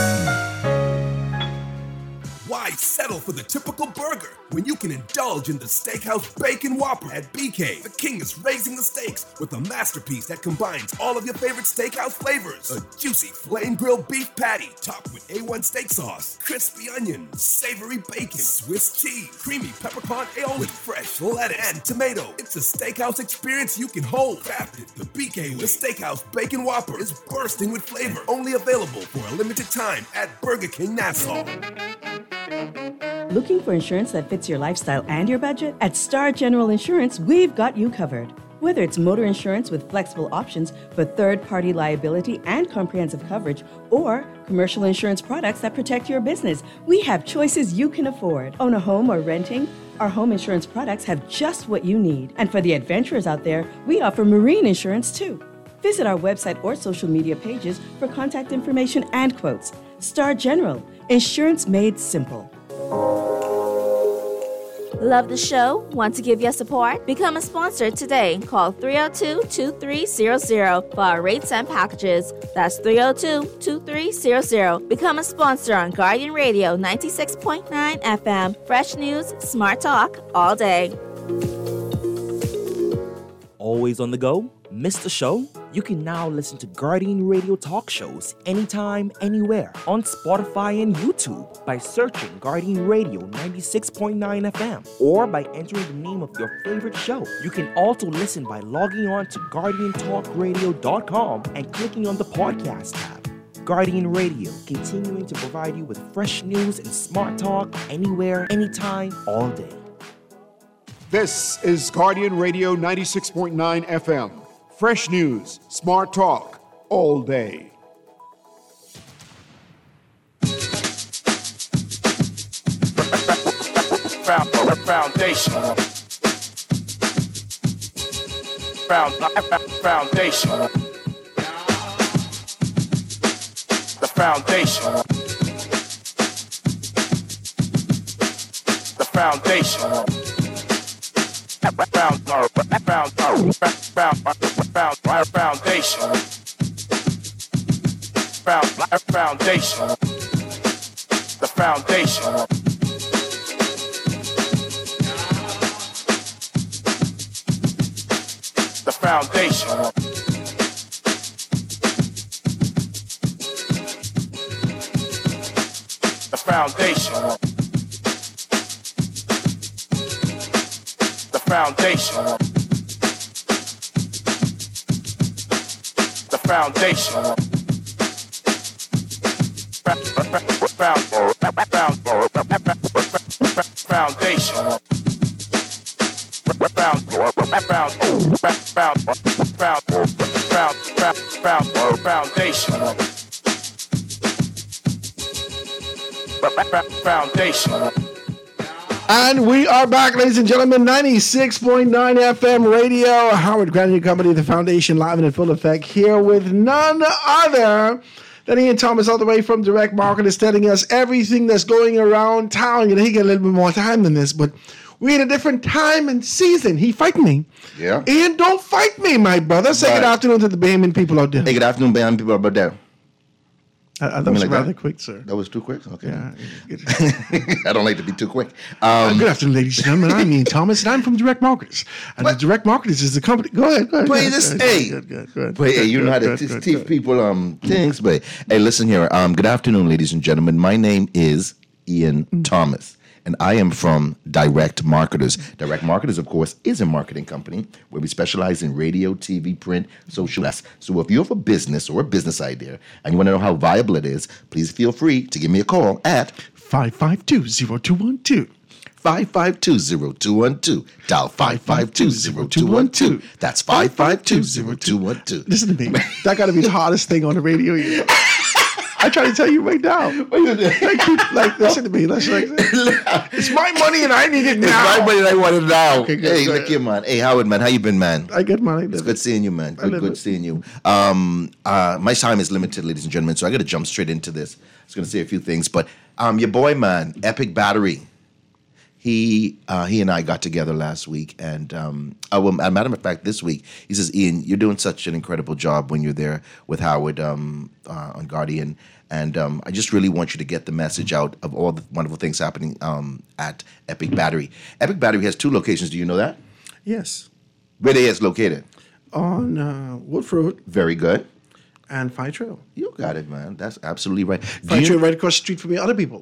S18: Why settle for the typical burger when you can indulge in the Steakhouse Bacon Whopper at B K? The king is raising the stakes with a masterpiece that combines all of your favorite steakhouse flavors. A juicy flame grilled beef patty topped with A one steak sauce, crispy onion, savory bacon, Swiss cheese, creamy peppercorn aioli with fresh lettuce and tomato. It's a steakhouse experience you can hold. Crafted the B K with Steakhouse Bacon Whopper is bursting with flavor. Only available for a limited time at Burger King Nassau.
S7: Looking for insurance that fits your lifestyle and your budget? At Star General Insurance, we've got you covered. Whether it's motor insurance with flexible options for third-party liability and comprehensive coverage, or commercial insurance products that protect your business, we have choices you can afford. Own a home or renting? Our home insurance products have just what you need. And for the adventurers out there, we offer marine insurance too. Visit our website or social media pages for contact information and quotes. Star General, insurance made simple.
S4: Love the show? Want to give your support? Become a sponsor today. Call three oh two, two three zero zero for our rates and packages. That's three oh two, two three zero zero. Become a sponsor on Guardian Radio ninety-six point nine F M. Fresh news, smart talk, all day.
S19: Always on the go? Missed the show? You can now listen to Guardian Radio talk shows anytime, anywhere on Spotify and YouTube by searching Guardian Radio ninety-six point nine F M or by entering the name of your favorite show. You can also listen by logging on to guardian talk radio dot com and clicking on the podcast tab. Guardian Radio, continuing to provide you with fresh news and smart talk anywhere, anytime, all day.
S1: This is Guardian Radio ninety-six point nine F M. Fresh news, smart talk, all day.
S3: Foundation. Found, foundation. The foundation. The foundation. Found, found, found, found, found, foundation. Found, foundation. The foundation. The foundation. The foundation. The foundation. The foundation. Foundation. Foundation.
S5: And we are back, ladies and gentlemen, ninety-six point nine F M radio. Howard Grant and Company, the Foundation, live and in full effect, here with none other than Ian Thomas, all the way from Direct Marketers, telling us everything that's going around town. You know, he got a little bit more time than this, but we're in a different time and season. He fighting me.
S20: Yeah.
S5: Ian, don't fight me, my brother. Say
S20: Right.
S5: good afternoon to the Bahamian people out there.
S20: Hey, good afternoon, Bahamian people out there.
S5: I, I
S20: You
S5: that
S20: mean
S5: was
S20: like
S5: rather
S20: that?
S5: quick, sir.
S20: That was too quick? Okay.
S5: Yeah.
S20: I don't like to be too quick.
S5: Uh,
S20: Um,
S5: good afternoon, ladies and gentlemen. I'm Ian Thomas, and I'm from Direct Marketers. And the Direct Marketers is the company. Go ahead. Go ahead.
S20: But
S5: go
S20: this,
S5: ahead,
S20: hey,
S5: good, good, good,
S20: but hey,
S5: good,
S20: you know how to
S5: good,
S20: t-
S5: good,
S20: teach
S5: good.
S20: people um things. But hey, listen here. Um, good afternoon, ladies and gentlemen. My name is Ian
S5: Mm.
S20: Thomas, and I am from Direct Marketers. Direct Marketers, of course, is a marketing company where we specialize in radio, T V, print, social. Yes. So if you have a business or a business idea and you want to know how viable it is, please feel free to give me a call at
S5: five five two, zero two one two.
S20: five five two, zero two one two. Dial five five two, zero two one two. That's five five two, zero two one two.
S5: Listen to me. That got to be the hardest thing on the radio. You know? I try to tell you right now. like, like, listen to me. Listen, like, it's my money and I need it now.
S20: It's my money and I want it now.
S5: Okay, good,
S20: hey,
S5: good.
S20: look here, man. Hey, Howard, man. How you been, man?
S5: I get money.
S20: It's good seeing you, man. Good, good seeing you. Um, uh, my time is limited, ladies and gentlemen, so I got to jump straight into this. I was going to say a few things, but um, your boy, man, Epic Battery. He uh, he and I got together last week, and um, uh, well, as a matter of fact, this week he says, "Ian, you're doing such an incredible job when you're there with Howard um, uh, on Guardian, and um, I just really want you to get the message out of all the wonderful things happening um, at Epic Battery. Epic Battery has two locations. Do you know that?
S5: Yes.
S20: Where they is located?
S5: On uh, Woodford.
S20: Very good.
S5: And Fire Trail.
S20: You got it, man. That's absolutely right.
S5: Fire Trail right across the street from the other people.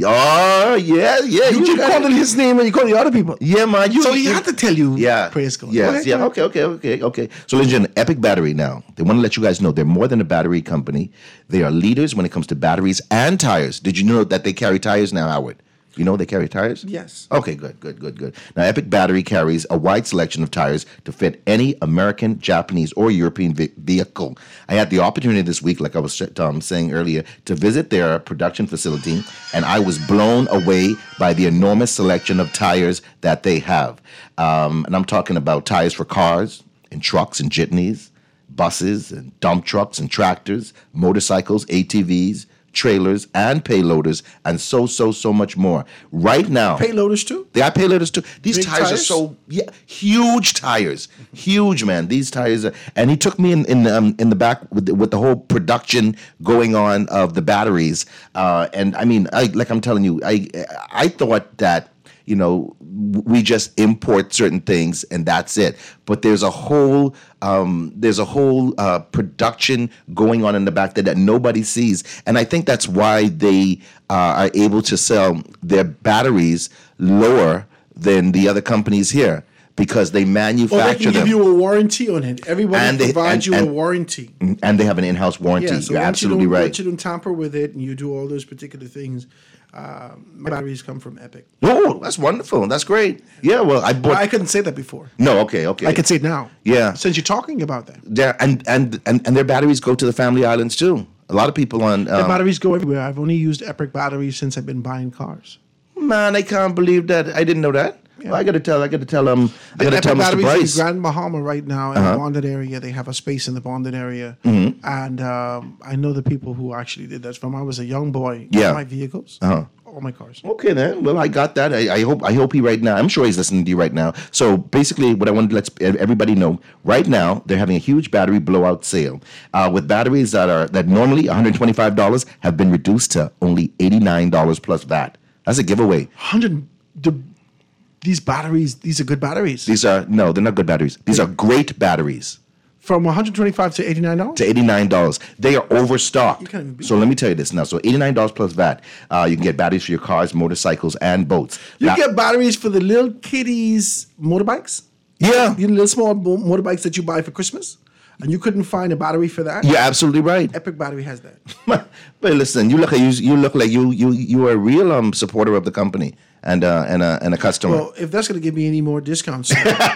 S20: Oh, yeah, yeah.
S5: You, you called his name and you called the other people.
S20: Yeah, man. You,
S5: so he
S20: you,
S5: had to tell you.
S20: Yeah.
S5: Praise God.
S20: Yes,
S5: Go ahead,
S20: yeah.
S5: go
S20: Okay, okay, okay, okay. So, ladies and gentlemen, Epic Battery now. They want to let you guys know they're more than a battery company. They are leaders when it comes to batteries and tires. Did you know that they carry tires now, Howard? You know they carry tires?
S5: Yes.
S20: Okay, good, good, good, good. Now, Epic Battery carries a wide selection of tires to fit any American, Japanese, or European ve- vehicle. I had the opportunity this week, like I was um, saying earlier, to visit their production facility, and I was blown away by the enormous selection of tires that they have. Um, and I'm talking about tires for cars and trucks and jitneys, buses and dump trucks and tractors, motorcycles, A T Vs, trailers and payloaders, and so, so, so much more. Right now.
S5: Payloaders too?
S20: They are payloaders too. These
S5: Big
S20: tires,
S5: tires?
S20: are so, yeah, huge tires. Huge, man. These tires are, and he took me in in, um, in the back with the, with the whole production going on of the batteries. Uh, and I mean, I, like I'm telling you, I I thought that, you know, we just import certain things and that's it. But there's a whole um, there's a whole uh, production going on in the back there that nobody sees, and I think that's why they uh, are able to sell their batteries lower than the other companies here, because they manufacture
S5: Or they can
S20: them.
S5: give you a warranty on it. Everybody
S20: And they-
S5: provides
S20: and-
S5: you
S20: and-
S5: a warranty.
S20: And they have an in-house warranty.
S5: Yeah, so
S20: You're
S5: once
S20: absolutely
S5: you don't,
S20: right.
S5: Once you don't tamper with it and you do all those particular things, uh, my batteries come from Epic.
S20: Oh, that's wonderful. That's great. Yeah, well, I bought.
S5: Well, I couldn't say that before.
S20: No, okay, okay.
S5: I can say it now.
S20: Yeah.
S5: Since you're talking about that.
S20: Yeah, and, and, and, and their batteries go to the Family Islands too. A lot of people on.
S5: The
S20: Um,
S5: batteries go everywhere. I've only used Epic batteries since I've been buying cars.
S20: Man, I can't believe that. I didn't know that. Well, I got to tell. I got to tell. Um, I got to
S5: Epic
S20: tell Mister
S5: batteries
S20: Bryce.
S5: in Grand Bahama right now in
S20: Uh-huh.
S5: the bonded area. They have a space in the bonded area,
S20: Mhm.
S5: and um, I know the people who actually did that. From I was a young boy.
S20: Yeah.
S5: All my vehicles,
S20: Uh-huh.
S5: all my cars.
S20: Okay, then. Well, I got that. I, I hope. I hope he right now. I'm sure he's listening to you right now. So basically, what I want to let everybody know right now, they're having a huge battery blowout sale uh, with batteries that are that normally one hundred twenty-five dollars have been reduced to only eighty-nine dollars plus V A T. That's a giveaway.
S5: Hundred. The, these batteries. These are good batteries.
S20: These are no, they're not good batteries. These are great batteries.
S5: From one hundred twenty-five to eighty-nine dollars.
S20: To eighty-nine dollars. They are overstocked.
S5: You can't even beat
S20: So let me tell you this now. So eighty-nine dollars plus V A T. Uh, you can get batteries for your cars, motorcycles, and boats.
S5: You
S20: Now-
S5: get batteries for the little kiddies motorbikes.
S20: Yeah,
S5: you know, little small mo- motorbikes that you buy for Christmas, and you couldn't find a battery for that.
S20: You're absolutely right.
S5: Epic Battery has that.
S20: But listen, you look like you, you look like you you you are a real um supporter of the company and uh and a and a customer.
S5: Well, if that's going to give me any more discounts,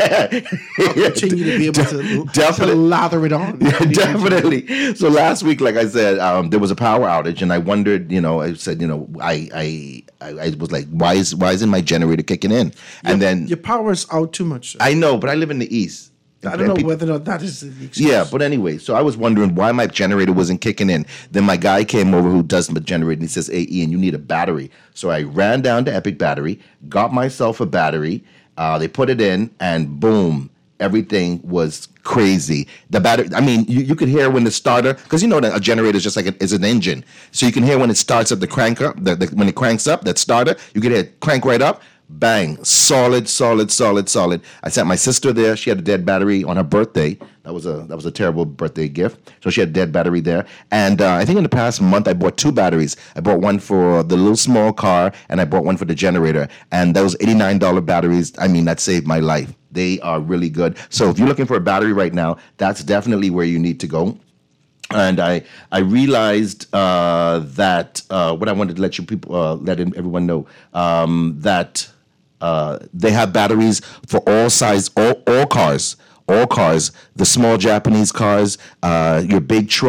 S5: I'll continue to be able to,
S20: Definitely.
S5: to lather it on.
S20: Yeah, definitely. So last week, like I said, um, there was a power outage, and I wondered, you know, I said, you know, I I I, I was like, why is why isn't my generator kicking in? And then
S5: Your power's out too much.
S20: I know, but I live in the east.
S5: I don't know
S20: People-
S5: whether or not that is the excuse.
S20: Yeah, but anyway, so I was wondering why my generator wasn't kicking in. Then my guy came over who does the generator, and he says, "Hey, Ian, you need a battery." So I ran down to Epic Battery, got myself a battery. Uh, they put it in, and boom, everything was crazy. The battery, I mean, you, you could hear when the starter, because you know that a generator is just like a, is an engine. So you can hear when it starts up, the crank up, the, the, when it cranks up, that starter, you can hear it crank right up. Bang, solid, solid, solid, solid. I sent my sister there. She had a dead battery on her birthday. That was a that was a terrible birthday gift. So she had a dead battery there. And uh, I think in the past month I bought two batteries. I bought one for the little small car, and I bought one for the generator. And those eighty-nine dollars batteries, I mean, that saved my life. They are really good. So if you're looking for a battery right now, that's definitely where you need to go. And I I realized uh, that uh, what I wanted to let you people uh, let in, everyone know um, that uh, they have batteries for all size all, all cars all cars, the small Japanese cars, uh, your big trucks,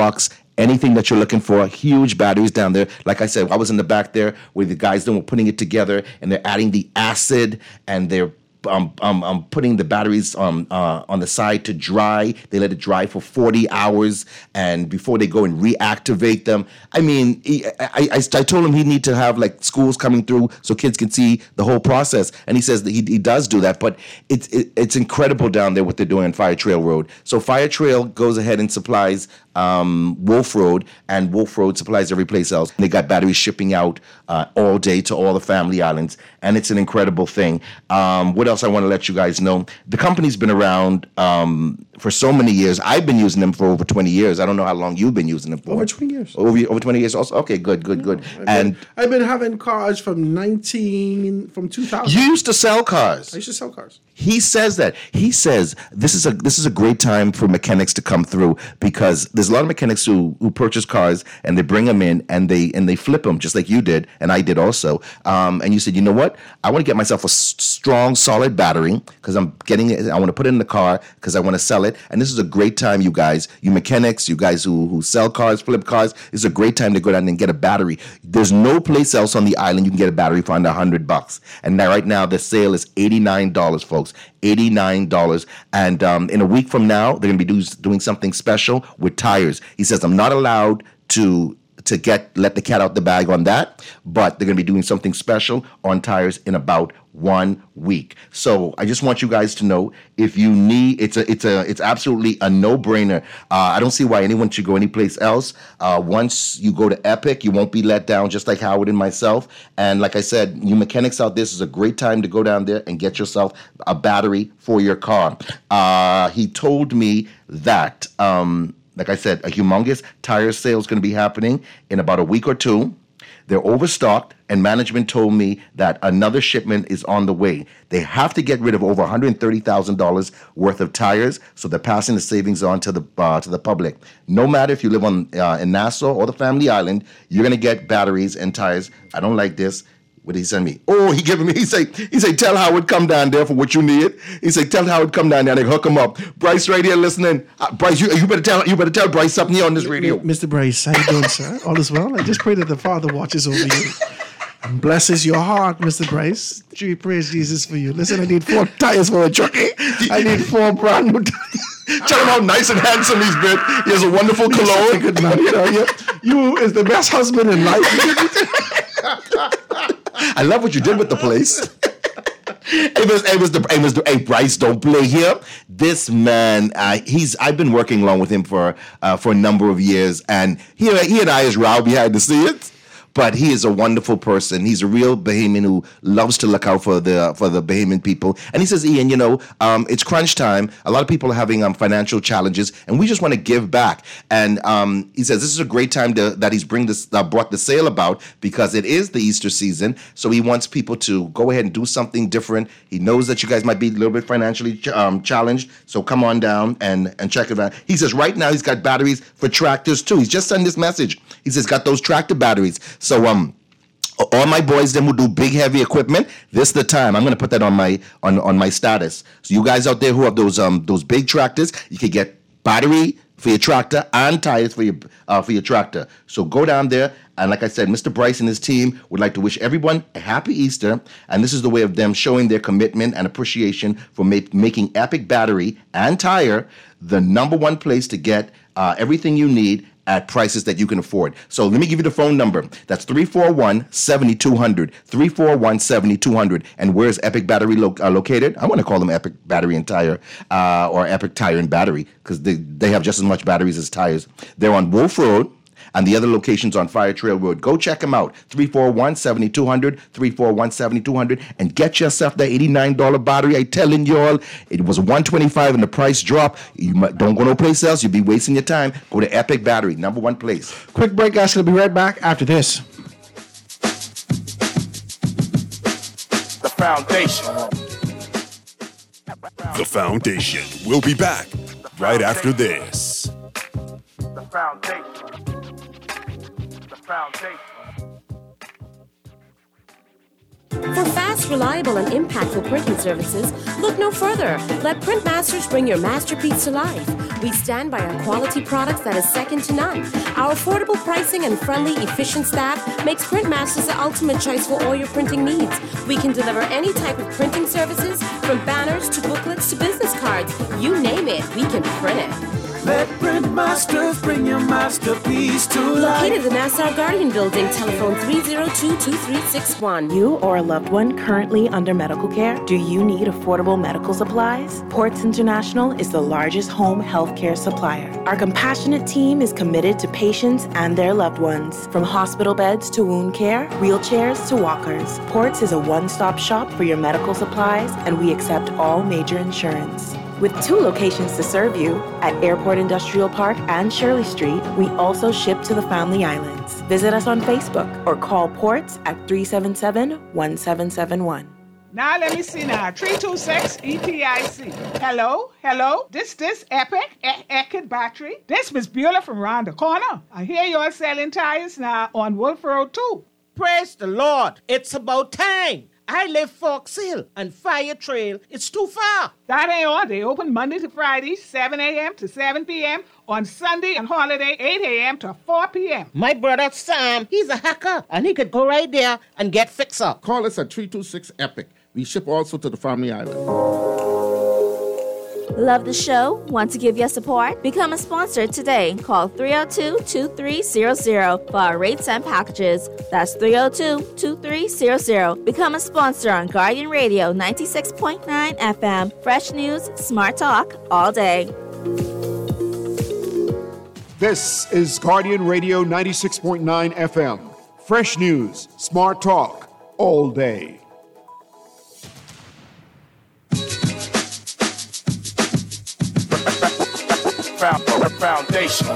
S20: anything that you're looking for. Huge batteries down there. Like I said, I was in the back there where the guys then were putting it together, and they're adding the acid, and they're Um, um, um, putting the batteries um, uh, on the side to dry. They let it dry for forty hours, and before they go and reactivate them. I mean, he, I, I, I told him he need to have like schools coming through so kids can see the whole process, and he says that he, he does do that. But it's it, it's incredible down there what they're doing on Fire Trail Road. So Fire Trail goes ahead and supplies um, Wolf Road, and Wolf Road supplies every place else. And they got batteries shipping out uh, all day to all the family islands, and it's an incredible thing. Um, what else I want to let you guys know? The company's been around um, for so many years. I've been using them for over twenty years. I don't know how long you've been using them for.
S5: Over twenty years.
S20: Over, over twenty years also? Okay, good, good, good.
S5: I've
S20: and
S5: been, I've been having cars from nineteen, from two thousand.
S20: You used to sell cars.
S5: I used to sell cars.
S20: He says that. He says this is a this is a great time for mechanics to come through, because there's a lot of mechanics who who purchase cars and they bring them in and they and they flip them just like you did and I did also. Um, and you said, you know what? I want to get myself a s- strong, solid battery because I'm getting it. I want to put it in the car because I want to sell it. And this is a great time, you guys, you mechanics, you guys who who sell cars, flip cars. This is a great time to go down and get a battery. There's no place else on the island you can get a battery for under a hundred bucks. And now, right now, the sale is eighty-nine dollars, folks. eighty-nine dollars. And um, in a week from now, they're going to be do, doing something special with tires. He says, I'm not allowed to to get let the cat out the bag on that, but they're going to be doing something special on tires in about one week. So I just want you guys to know, if you need, it's a it's a it's absolutely a no-brainer. Uh, I don't see why anyone should go anyplace else. Uh, once you go to Epic, you won't be let down, just like Howard and myself. And like I said, you mechanics out there, this is a great time to go down there and get yourself a battery for your car. Uh, he told me that, um, like I said, a humongous tire sale is going to be happening in about a week or two. They're overstocked, and management told me that another shipment is on the way. They have to get rid of over one hundred thirty thousand dollars worth of tires, so they're passing the savings on to the uh, to the public. No matter if you live on uh, in Nassau or the Family Island, you're going to get batteries and tires. I don't like this. What did he send me? Oh, he giving me, he say, he say, tell Howard come down there for what you need. He say, tell Howard come down there and hook him up. Bryce right here listening. Uh, Bryce, you, you better tell you better tell Bryce something here on this radio.
S5: Mister Bryce, how you doing, sir? All is well? I just pray that the Father watches over you and blesses your heart, Mister Bryce. We praise Jesus for you. Listen, I need four tires for a truck. I need four brand new tires.
S20: Tell him how nice and handsome he's been. He has a wonderful cologne.
S5: Good man. You know, you, you is the best husband in life.
S20: I love what you did with the place. It was, it was the, it was the, hey, Bryce, don't play here. This man, uh, he's, I've been working along with him for, uh, for a number of years, and he, he and I is row behind the scenes. But he is a wonderful person. He's a real Bahamian who loves to look out for the for the Bahamian people. And he says, Ian, you know, um, it's crunch time. A lot of people are having um, financial challenges, and we just want to give back. And um, he says this is a great time to, that he's bring this uh, brought the sale about, because it is the Easter season. So he wants people to go ahead and do something different. He knows that you guys might be a little bit financially ch- um, challenged. So come on down and, and check it out. He says right now he's got batteries for tractors too. He's just sent this message. He says got those tractor batteries. So um, all my boys them who do big heavy equipment, this is the time. I'm gonna put that on my on, on my status. So you guys out there who have those um those big tractors, you can get battery for your tractor and tires for your uh, for your tractor. So go down there, and like I said, Mister Bryce and his team would like to wish everyone a happy Easter. And this is the way of them showing their commitment and appreciation for ma- making Epic Battery and Tire the number one place to get uh, everything you need at prices that you can afford. So let me give you the phone number. That's three four one, seven two zero zero, three four one, seven two zero zero. And where's Epic Battery lo- uh, located? I want to call them Epic Battery and Tire, uh, or Epic Tire and Battery, because they, they have just as much batteries as tires. They're on Wolf Road, and the other locations on Fire Trail Road. Go check them out. three four one, seven two zero zero, three four one, seven two zero zero, and get yourself that eighty-nine dollars battery. I telling y'all, it was one hundred twenty-five dollars and the price dropped. You might, don't go no place else. You'll be wasting your time. Go to Epic Battery, number one place.
S5: Quick break, guys. We'll be right back after this.
S3: The foundation.
S18: The Foundation. We'll be back right after this.
S3: The foundation. The foundation.
S21: For fast reliable and impactful printing services, look no further. Let Printmasters bring your masterpiece to life. We stand by our quality products that is second to none. Our affordable pricing and friendly, efficient staff makes Printmasters the ultimate choice for all your printing needs. We can deliver any type of printing services, from banners to booklets to business cards. You name it, we can print it.
S22: Let Printmasters bring your masterpiece to life.
S21: Located in the Nassau Guardian Building, telephone three oh two, two three six one.
S7: You or a loved one currently under medical care? Do you need affordable medical supplies? Ports International is the largest home health care supplier. Our compassionate team is committed to patients and their loved ones. From hospital beds to wound care, wheelchairs to walkers, Ports is a one-stop shop for your medical supplies, and we accept all major insurance. With two locations to serve you, at Airport Industrial Park and Shirley Street, we also ship to the Family Islands. Visit us on Facebook or call Ports at three seven seven, one seven seven one.
S13: Now let me see now. three two six E T I C. Hello? Hello? This this Epic e- Eckert Battery? This Miss Beulah from round the corner. I hear you're selling tires now on Wolf Road too.
S14: Praise the Lord. It's about time. I live Fox Hill and Fire Trail. It's too far.
S13: That ain't all. They open Monday to Friday, seven a.m. to seven p.m. On Sunday and holiday, eight a.m. to four p.m.
S14: My brother Sam, he's a hacker, and he could go right there and get fixed up.
S15: Call us at three two six EPIC. We ship also to the Family Island.
S4: Love the show? Want to give your support? Become a sponsor today. Call three oh two, two three zero zero for our rates and packages. That's three oh two, two three zero zero. Become a sponsor on Guardian Radio ninety-six point nine F M. Fresh news, smart talk, all day.
S1: This is Guardian Radio ninety-six point nine F M. Fresh news, smart talk, all day.
S3: Foundation.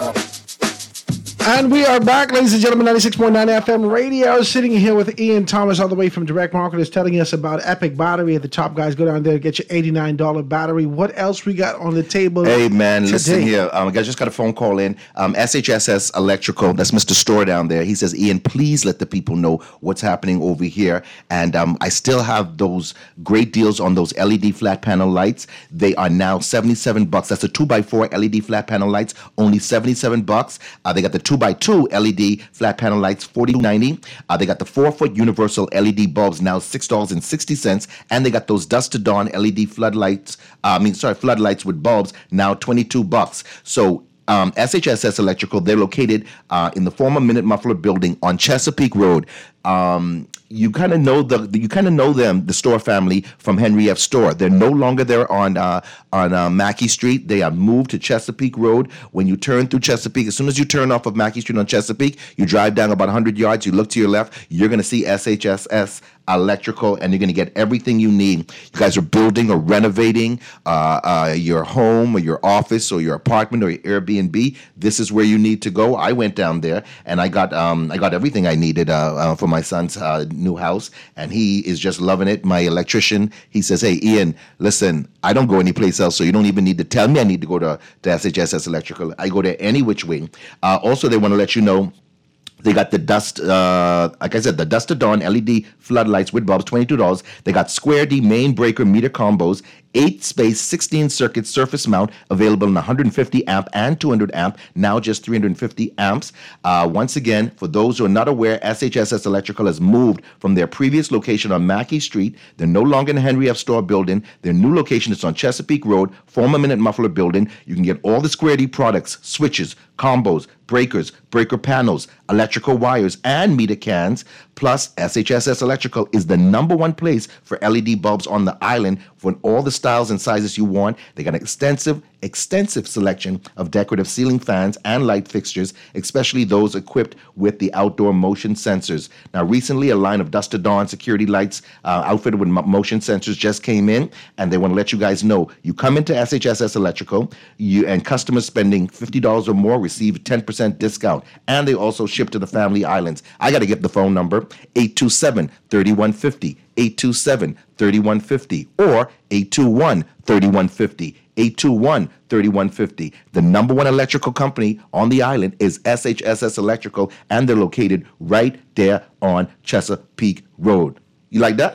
S5: And we are back, ladies and gentlemen, ninety-six point nine F M radio, sitting here with Ian Thomas all the way from Direct Marketers, telling us about Epic Battery at the top. Guys, go down there, get your eighty-nine dollars battery. What else we got on the table
S20: Hey, man,
S5: today?
S20: listen here. Um, I just got a phone call in. Um, S H S S Electrical, that's Mister Store down there. He says, Ian, please let the people know what's happening over here. And um, I still have those great deals on those L E D flat panel lights. They are now seventy-seven bucks. That's a two by four L E D flat panel lights, only seventy-seven bucks. Uh, they got the two by two L E D flat panel lights, forty-two ninety. Uh, they got the four foot universal L E D bulbs, now six dollars and sixty cents. And they got those dusk to dawn L E D floodlights, uh, I mean, sorry, floodlights with bulbs, now twenty-two bucks. So um, S H S S Electrical, they're located uh, in the former Minute Muffler building on Chesapeake Road. Um, you kind of know the you kind of know them, the Store family, from Henry F. Store. They're no longer there on uh, on uh, Mackey Street. They have moved to Chesapeake Road. When you turn through Chesapeake, as soon as you turn off of Mackey Street on Chesapeake, you drive down about one hundred yards. You look to your left. You're going to see S H S S Electrical, and you're going to get everything you need. You guys are building or renovating uh, uh, your home or your office or your apartment or your Airbnb. This is where you need to go. I went down there and I got um, I got everything I needed uh, uh, for my son's uh, new house, and he is just loving it. My electrician, he says, "Hey, Ian, listen, I don't go anyplace else, so you don't even need to tell me I need to go to, to S H S S Electrical. I go there any which way." Uh, also, they want to let you know, they got the dust, uh, like I said, the Dust to Dawn L E D floodlights with bulbs, twenty-two dollars. They got Square D main breaker meter combos, eight space, sixteen circuit surface mount, available in one hundred fifty amp and two hundred amp, now just three hundred fifty amps. Uh, once again, for those who are not aware, S H S S Electrical has moved from their previous location on Mackey Street. They're no longer in the Henry F. Store building. Their new location is on Chesapeake Road, former Minute Muffler building. You can get all the Square D products, switches, combos, breakers, breaker panels, electrical wires, and meter cans. Plus, S H S S Electrical is the number one place for L E D bulbs on the island for all the styles and sizes you want. They got an extensive, extensive selection of decorative ceiling fans and light fixtures, especially those equipped with the outdoor motion sensors. Now, recently, a line of Dust to Dawn security lights uh, outfitted with mo- motion sensors just came in, and they want to let you guys know, you come into S H S S Electrical, you and customers spending fifty dollars or more receive ten percent discount, and they also ship to the Family Islands. I got to get the phone number, eight two seven, three one five zero, eight two seven, three one five zero, or eight two one, three one five zero, eight two one, three one five zero. The number one electrical company on the island is S H S S Electrical, and they're located right there on Chesapeake Road. You like that?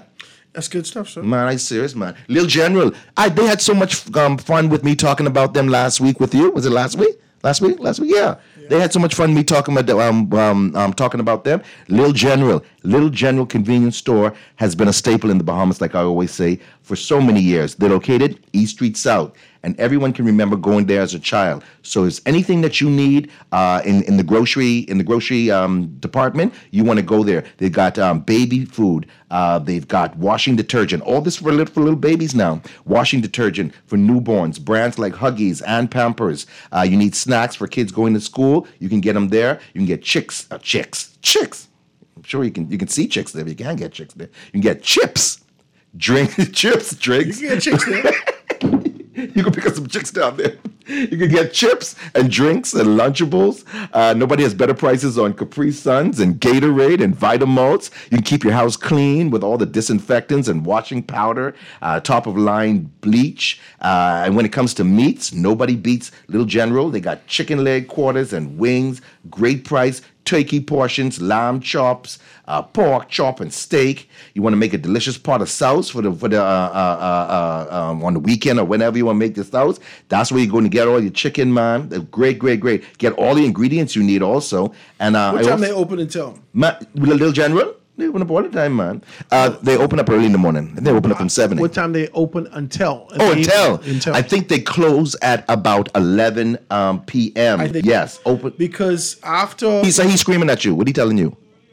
S5: That's good stuff, sir.
S20: Man, I serious, man. Lil General, I they had so much um, fun with me talking about them last week with you. Was it last week? Last week? Last week? Yeah. yeah. They had so much fun me talking about um, um, um talking about them. Lil General, Lil General convenience store has been a staple in the Bahamas, like I always say, for so many years. They're located East Street South, and everyone can remember going there as a child. So if anything that you need uh, in in the grocery in the grocery um, department, you want to go there. They got um, baby food. Uh, they've got washing detergent. All this for little, for little babies now. Washing detergent for newborns. Brands like Huggies and Pampers. Uh, you need snacks for kids going to school. You can get them there. You can get chicks, uh, chicks, chicks. I'm sure you can you can see chicks there. But you can get chicks there. You can get chips, drinks, chips, drinks.
S5: You can get chicks there.
S20: You can pick up some chicks down there. You can get chips and drinks and Lunchables. Uh, nobody has better prices on Capri Suns and Gatorade and Vitamalt. You can keep your house clean with all the disinfectants and washing powder, uh, top-of-line bleach. Uh, and when it comes to meats, nobody beats Little General. They got chicken leg quarters and wings, great price, turkey portions, lamb chops, uh, pork chop, and steak. You want to make a delicious pot of sauce for the for the uh, uh, uh, um, on the weekend or whenever you want to make the sauce. That's where you're going to get all your chicken, man. They're great, great, great. Get all the ingredients you need also. And uh,
S5: what
S20: I
S5: time
S20: also,
S5: they open until?
S20: Ma- Little General. They open up all the time, man. Uh, they open up early in the morning. They open up from seven.
S5: What time they open until?
S20: Oh, until.
S5: until.
S20: I think they close at about eleven um, p.m. Yes, open.
S5: Because after...
S20: He, so he's screaming at you. What are he telling you?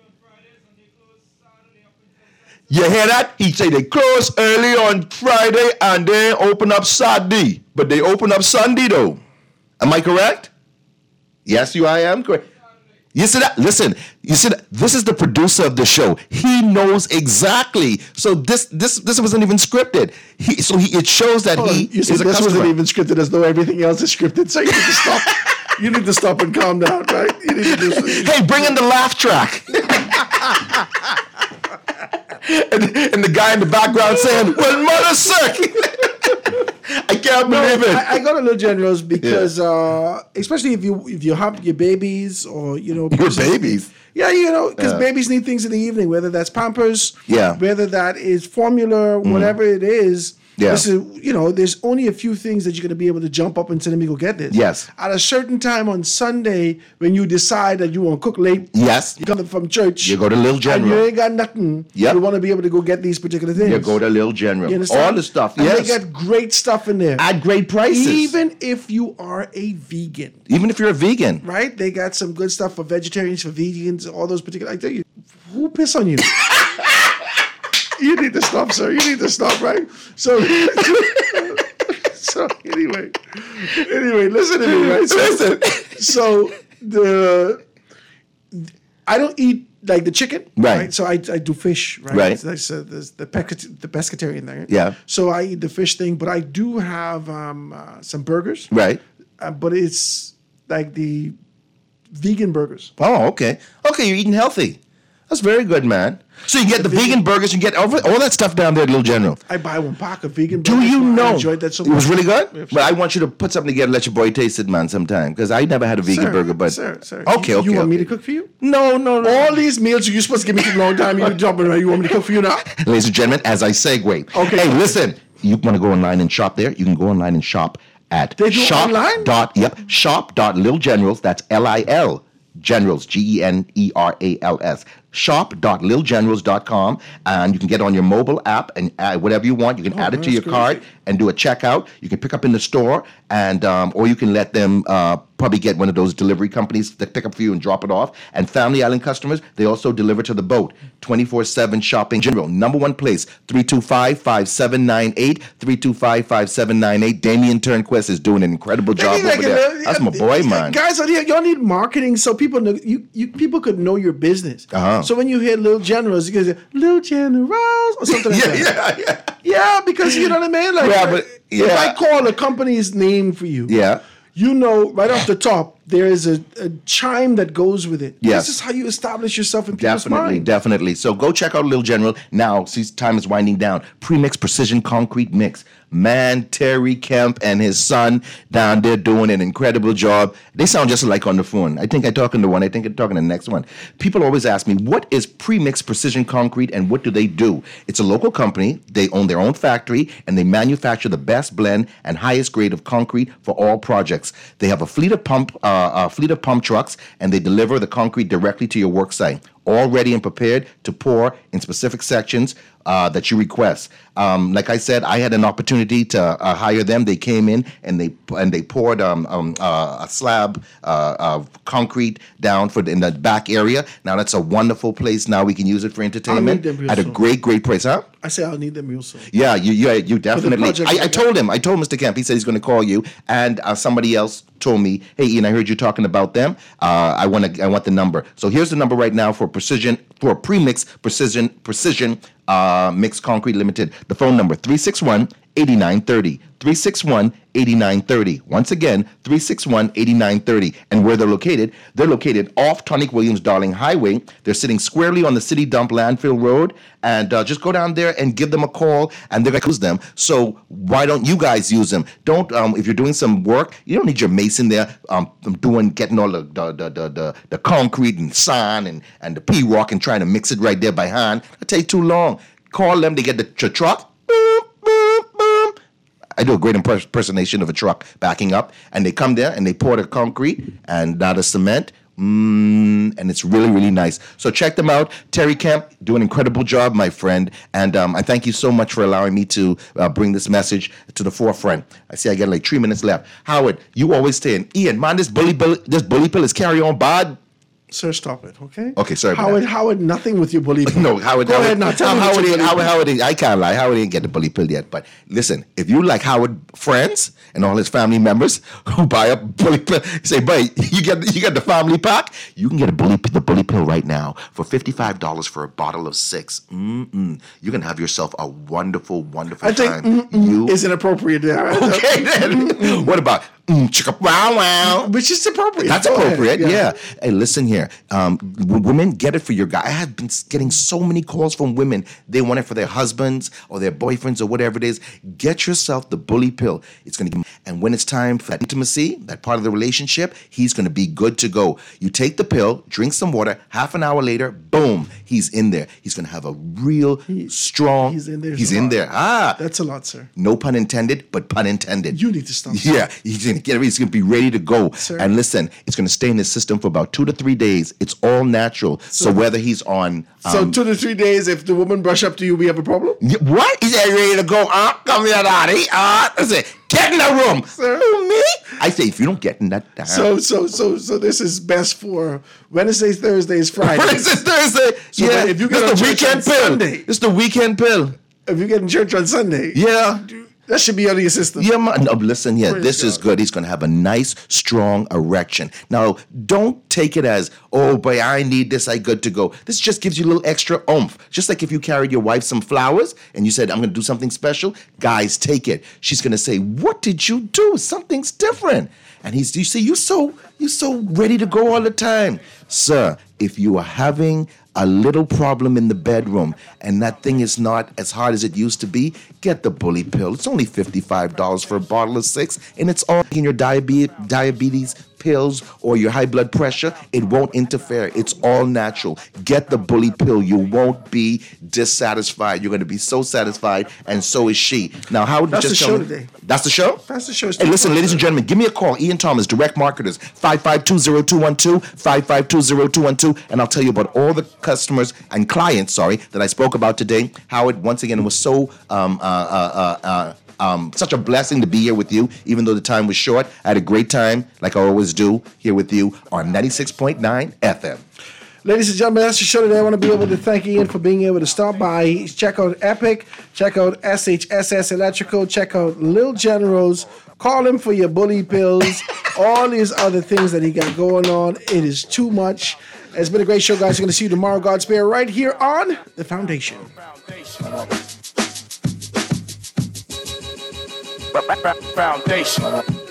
S20: You hear that? He say they close early on Friday and they open up Saturday. But they open up Sunday, though. Am I correct? Yes, you I am correct. You see that? Listen, you see that? This is the producer of the show. He knows exactly. So this this this wasn't even scripted. He so he it shows that
S5: Hold
S20: he
S5: on. You
S20: is
S5: see,
S20: a
S5: this
S20: customer.
S5: wasn't even scripted as though everything else is scripted. So you need to stop. You need to stop and calm down, right? You need to just,
S20: Hey, bring in the laugh track. and, and the guy in the background saying, "Well, mother's sick." I can't
S5: no,
S20: believe it.
S5: I, I go to Little Generals because, yeah. uh, especially if you if you have your babies or you know
S20: your babies.
S5: Yeah, you know, because
S20: Yeah.
S5: babies need things in the evening, whether that's Pampers,
S20: Yeah.
S5: whether that is formula,
S20: Mhm.
S5: whatever it is.
S20: Yeah.
S5: This is, you know, there's only a few things that you're going to be able to jump up and say, let me go get this.
S20: Yes.
S5: At a certain time on Sunday, when you decide that you want to cook late,
S20: Yes.
S5: you come from church,
S20: You go to Little
S5: and
S20: General.
S5: you ain't got nothing,
S20: Yep.
S5: you want to be able to go get these particular things.
S20: You go to Little General.
S5: You understand?
S20: All the stuff.
S5: And
S20: Yes.
S5: they got great stuff in there.
S20: At great prices.
S5: Even if you are a vegan.
S20: Even if you're a vegan.
S5: Right? They got some good stuff for vegetarians, for vegans, all those particular. I tell you, who piss on you? You need to stop, sir. You need to stop, right? So, so anyway, anyway, listen to me, right? So,
S20: Listen.
S5: So the I don't eat like the chicken,
S20: Right.
S5: So I, I do fish, right?
S20: Right.
S5: So that's uh, there's the pescat- the pescatarian there.
S20: Yeah.
S5: So I eat the fish thing, but I do have um, uh, some burgers,
S20: Right.
S5: uh, but it's like the vegan burgers.
S20: Oh, okay. Okay, you're eating healthy. That's very good, man. So you get the, vegan, burgers, you get all, all that stuff down there at Little General.
S5: I buy one pack of vegan
S20: Do
S5: burgers.
S20: you
S5: I
S20: know?
S5: enjoyed that so
S20: It was
S5: much.
S20: really good?
S5: Yeah,
S20: But I want you to put something together and let your boy taste it, man, sometime. Because I never had a vegan
S5: Sir,
S20: burger, but...
S5: sir, sir,
S20: Okay,
S5: you,
S20: okay,
S5: You want
S20: okay.
S5: me to cook for you?
S20: No, no, no.
S5: All these meals you supposed to give me for a long time. You jumping around. You want me to cook for you now?
S20: Ladies and gentlemen, as I segue.
S5: Okay.
S20: Hey, listen. You want to go online and shop there? You can go online and shop at
S5: They do
S20: shop
S5: online?
S20: Dot, yep. Shop dot Lil Generals. That's L I L. Generals. G E N E R A L S. shop dot lil generals dot com, and you can get on your mobile app and add whatever you want. You can
S5: Oh,
S20: add it to
S5: that's
S20: your
S5: great.
S20: card and do a checkout. You can pick up in the store, and um, or you can let them uh, probably get one of those delivery companies that pick up for you and drop it off. And Family Island customers, they also deliver to the boat. twenty-four seven shopping general. Number one place, three two five, five seven nine eight, three two five, five seven nine eight. Damien Turnquist is doing an incredible job
S5: Like,
S20: over
S5: uh,
S20: there. That's my boy, man.
S5: Guys, out here, y'all need marketing so people know you, you people could know your business.
S20: Uh-huh.
S5: So when you hear Little Generals, you can say Little Generals or something like
S20: Yeah,
S5: that.
S20: yeah, yeah.
S5: Yeah, because you know what I mean? Like,
S20: Yeah, but-
S5: if
S20: yeah.
S5: I call a company's name for you,
S20: Yeah.
S5: you know right off the top there is a, a chime that goes with it.
S20: Yes.
S5: This is how you establish yourself in people's
S20: Definitely,
S5: mind.
S20: definitely. So go check out Little General now. Since time is winding down. Premix Precision Concrete Mix. Man, Terry Kemp and his son down there doing an incredible job. They sound just like on the phone. I think I'm talking to one. I think I'm talking to the next one. People always ask me, what is Premix Precision Concrete and what do they do? It's a local company. They own their own factory and they manufacture the best blend and highest grade of concrete for all projects. They have a fleet of pump, uh, a fleet of pump trucks, and they deliver the concrete directly to your work site, all ready and prepared to pour in specific sections uh, that you request. Um, like I said, I had an opportunity to uh, hire them. They came in and they and they poured um, um, uh, a slab uh, of concrete down for the, in the back area. Now that's a wonderful place. Now we can use it for entertainment
S5: them
S20: at a
S5: soon.
S20: great, great price, huh?
S5: I say I'll need them real soon.
S20: Yeah, you, you, you definitely.
S5: project
S20: I, I
S5: like
S20: told him. I told Mister Kemp. He said he's going to call you, and uh, somebody else told me, "Hey, Ian, I heard you talking about them. Uh, I want to. I want the number. So here's the number right now for precision for Premix Precision Precision uh, Mixed Concrete Limited. The phone number three six one, eight nine three zero. three six one, eight nine three zero. Once again, three six one, eight nine three zero. And where they're located, they're located off Tonic Williams Darling Highway. They're sitting squarely on the City Dump Landfill Road. And uh, just go down there and give them a call, and they're going to use them. So why don't you guys use them? Don't, um, if you're doing some work, you don't need your mason there um, doing, getting all the the, the, the, the, the concrete and sand and, and the P-rock and trying to mix it right there by hand. It'll take too long. Call them, they get the, your truck. I do a great impers- impersonation of a truck backing up, and they come there and they pour the concrete and now the cement, mm, and it's really, really nice. So check them out. Terry Kemp, do an incredible job, my friend, and um, I thank you so much for allowing me to uh, bring this message to the forefront. I see I got like three minutes left. Howard, you always saying, Ian, man, this bully pill, this bully pill is carry on bad.
S5: Sir, stop it, okay?
S20: Okay, sorry about
S5: Howard,
S20: that.
S5: Howard, nothing with your bully pill.
S20: No, Howard.
S5: Go
S20: Howard,
S5: ahead now. Tell me
S20: Howard,
S5: what your
S20: Howard,
S5: bully
S20: Howard,
S5: pill-
S20: Howard, I can't lie. Howard didn't get the bully pill yet. But listen, if you like Howard friends and all his family members who buy a bully pill, say, "Boy, you get you get the family pack. You can get a bully the bully pill right now for fifty-five dollars for a bottle of six. Mm-mm. You can have yourself a wonderful, wonderful
S5: I think
S20: time.
S5: mm-mm
S20: you
S5: is inappropriate there.
S20: Okay, then. What about mm, chicka wow wow?
S5: Which is appropriate.
S20: That's
S5: Go ahead.
S20: appropriate,
S5: Yeah.
S20: yeah. Hey, listen here. Um, w- women, get it for your guy. I have been s- getting so many calls from women. They want it for their husbands or their boyfriends or whatever it is. Get yourself the bully pill. It's going to give and when it's time for that intimacy, that part of the relationship, he's going to be good to go. You take the pill, drink some water, half an hour later, boom, he's in there. He's going to have a real strong, he's in there. He's in there. Ah.
S5: That's a lot, sir.
S20: No pun intended, but pun intended.
S5: You need to stop.
S20: Yeah, he's gonna get he's gonna be ready to go.
S5: Sir.
S20: And listen, it's gonna stay in his system for about two to three days. It's all natural. So,
S5: So-
S20: whether he's on
S5: So
S20: um,
S5: two to three days, if the woman brush up to you, we have a problem?
S20: y- what? He's ready to go. Ah, come here, daddy. Ah, that's it. Get in the room.
S5: Sir.
S20: Who, me? I say if you don't get in that damn
S5: So so so so this is best for Wednesdays, Thursdays, Fridays.
S20: Wednesday, Thursday.
S5: So
S20: yeah,
S5: that if you get
S20: it's
S5: on
S20: the
S5: church
S20: weekend
S5: on
S20: pill.
S5: Sunday-
S20: It's the weekend pill.
S5: If you get in church on Sunday,
S20: Yeah.
S5: that should be out of your system.
S20: Yeah, man. No, listen here.
S5: Praise
S20: This is
S5: God.
S20: good. He's going to have a nice, strong erection. Now, don't take it as, oh, boy, I need this. I good to go. This just gives you a little extra oomph. Just like if you carried your wife some flowers and you said, I'm going to do something special. Guys, take it. She's going to say, what did you do? Something's different. And he's, you see, you're so, you're so ready to go all the time. Sir, if you are having a little problem in the bedroom and that thing is not as hard as it used to be, get the bully pill. It's only fifty-five dollars for a bottle of six, and it's all in your diabetes, diabetes pills or your high blood pressure. It won't interfere. It's all natural. Get the bully pill. You won't be dissatisfied. You're going to be so satisfied, and so is she. Now, how would you
S5: That's
S20: just
S5: the
S20: tell
S5: show
S20: me-
S5: today.
S20: That's the show?
S5: That's the show.
S20: Hey, listen, ladies and gentlemen, give me a call. Ian Thomas, Direct Marketers, five five two zero two one two, five five two zero two one two, and I'll tell you about all the customers and clients, sorry, that I spoke about today. Howard, once again, it was so um, uh, uh, uh, uh, um, such a blessing to be here with you, even though the time was short. I had a great time, like I always do, here with you on ninety-six point nine F M.
S5: Ladies and gentlemen, that's the show today. I want to be able to thank Ian for being able to stop by. Check out Epic. Check out S H S S Electrical. Check out Lil Generals. Call him for your bully pills. All these other things that he got going on. It is too much. It's been a great show, guys. We're going to see you tomorrow, God spare, right here on The Foundation.
S3: Foundation.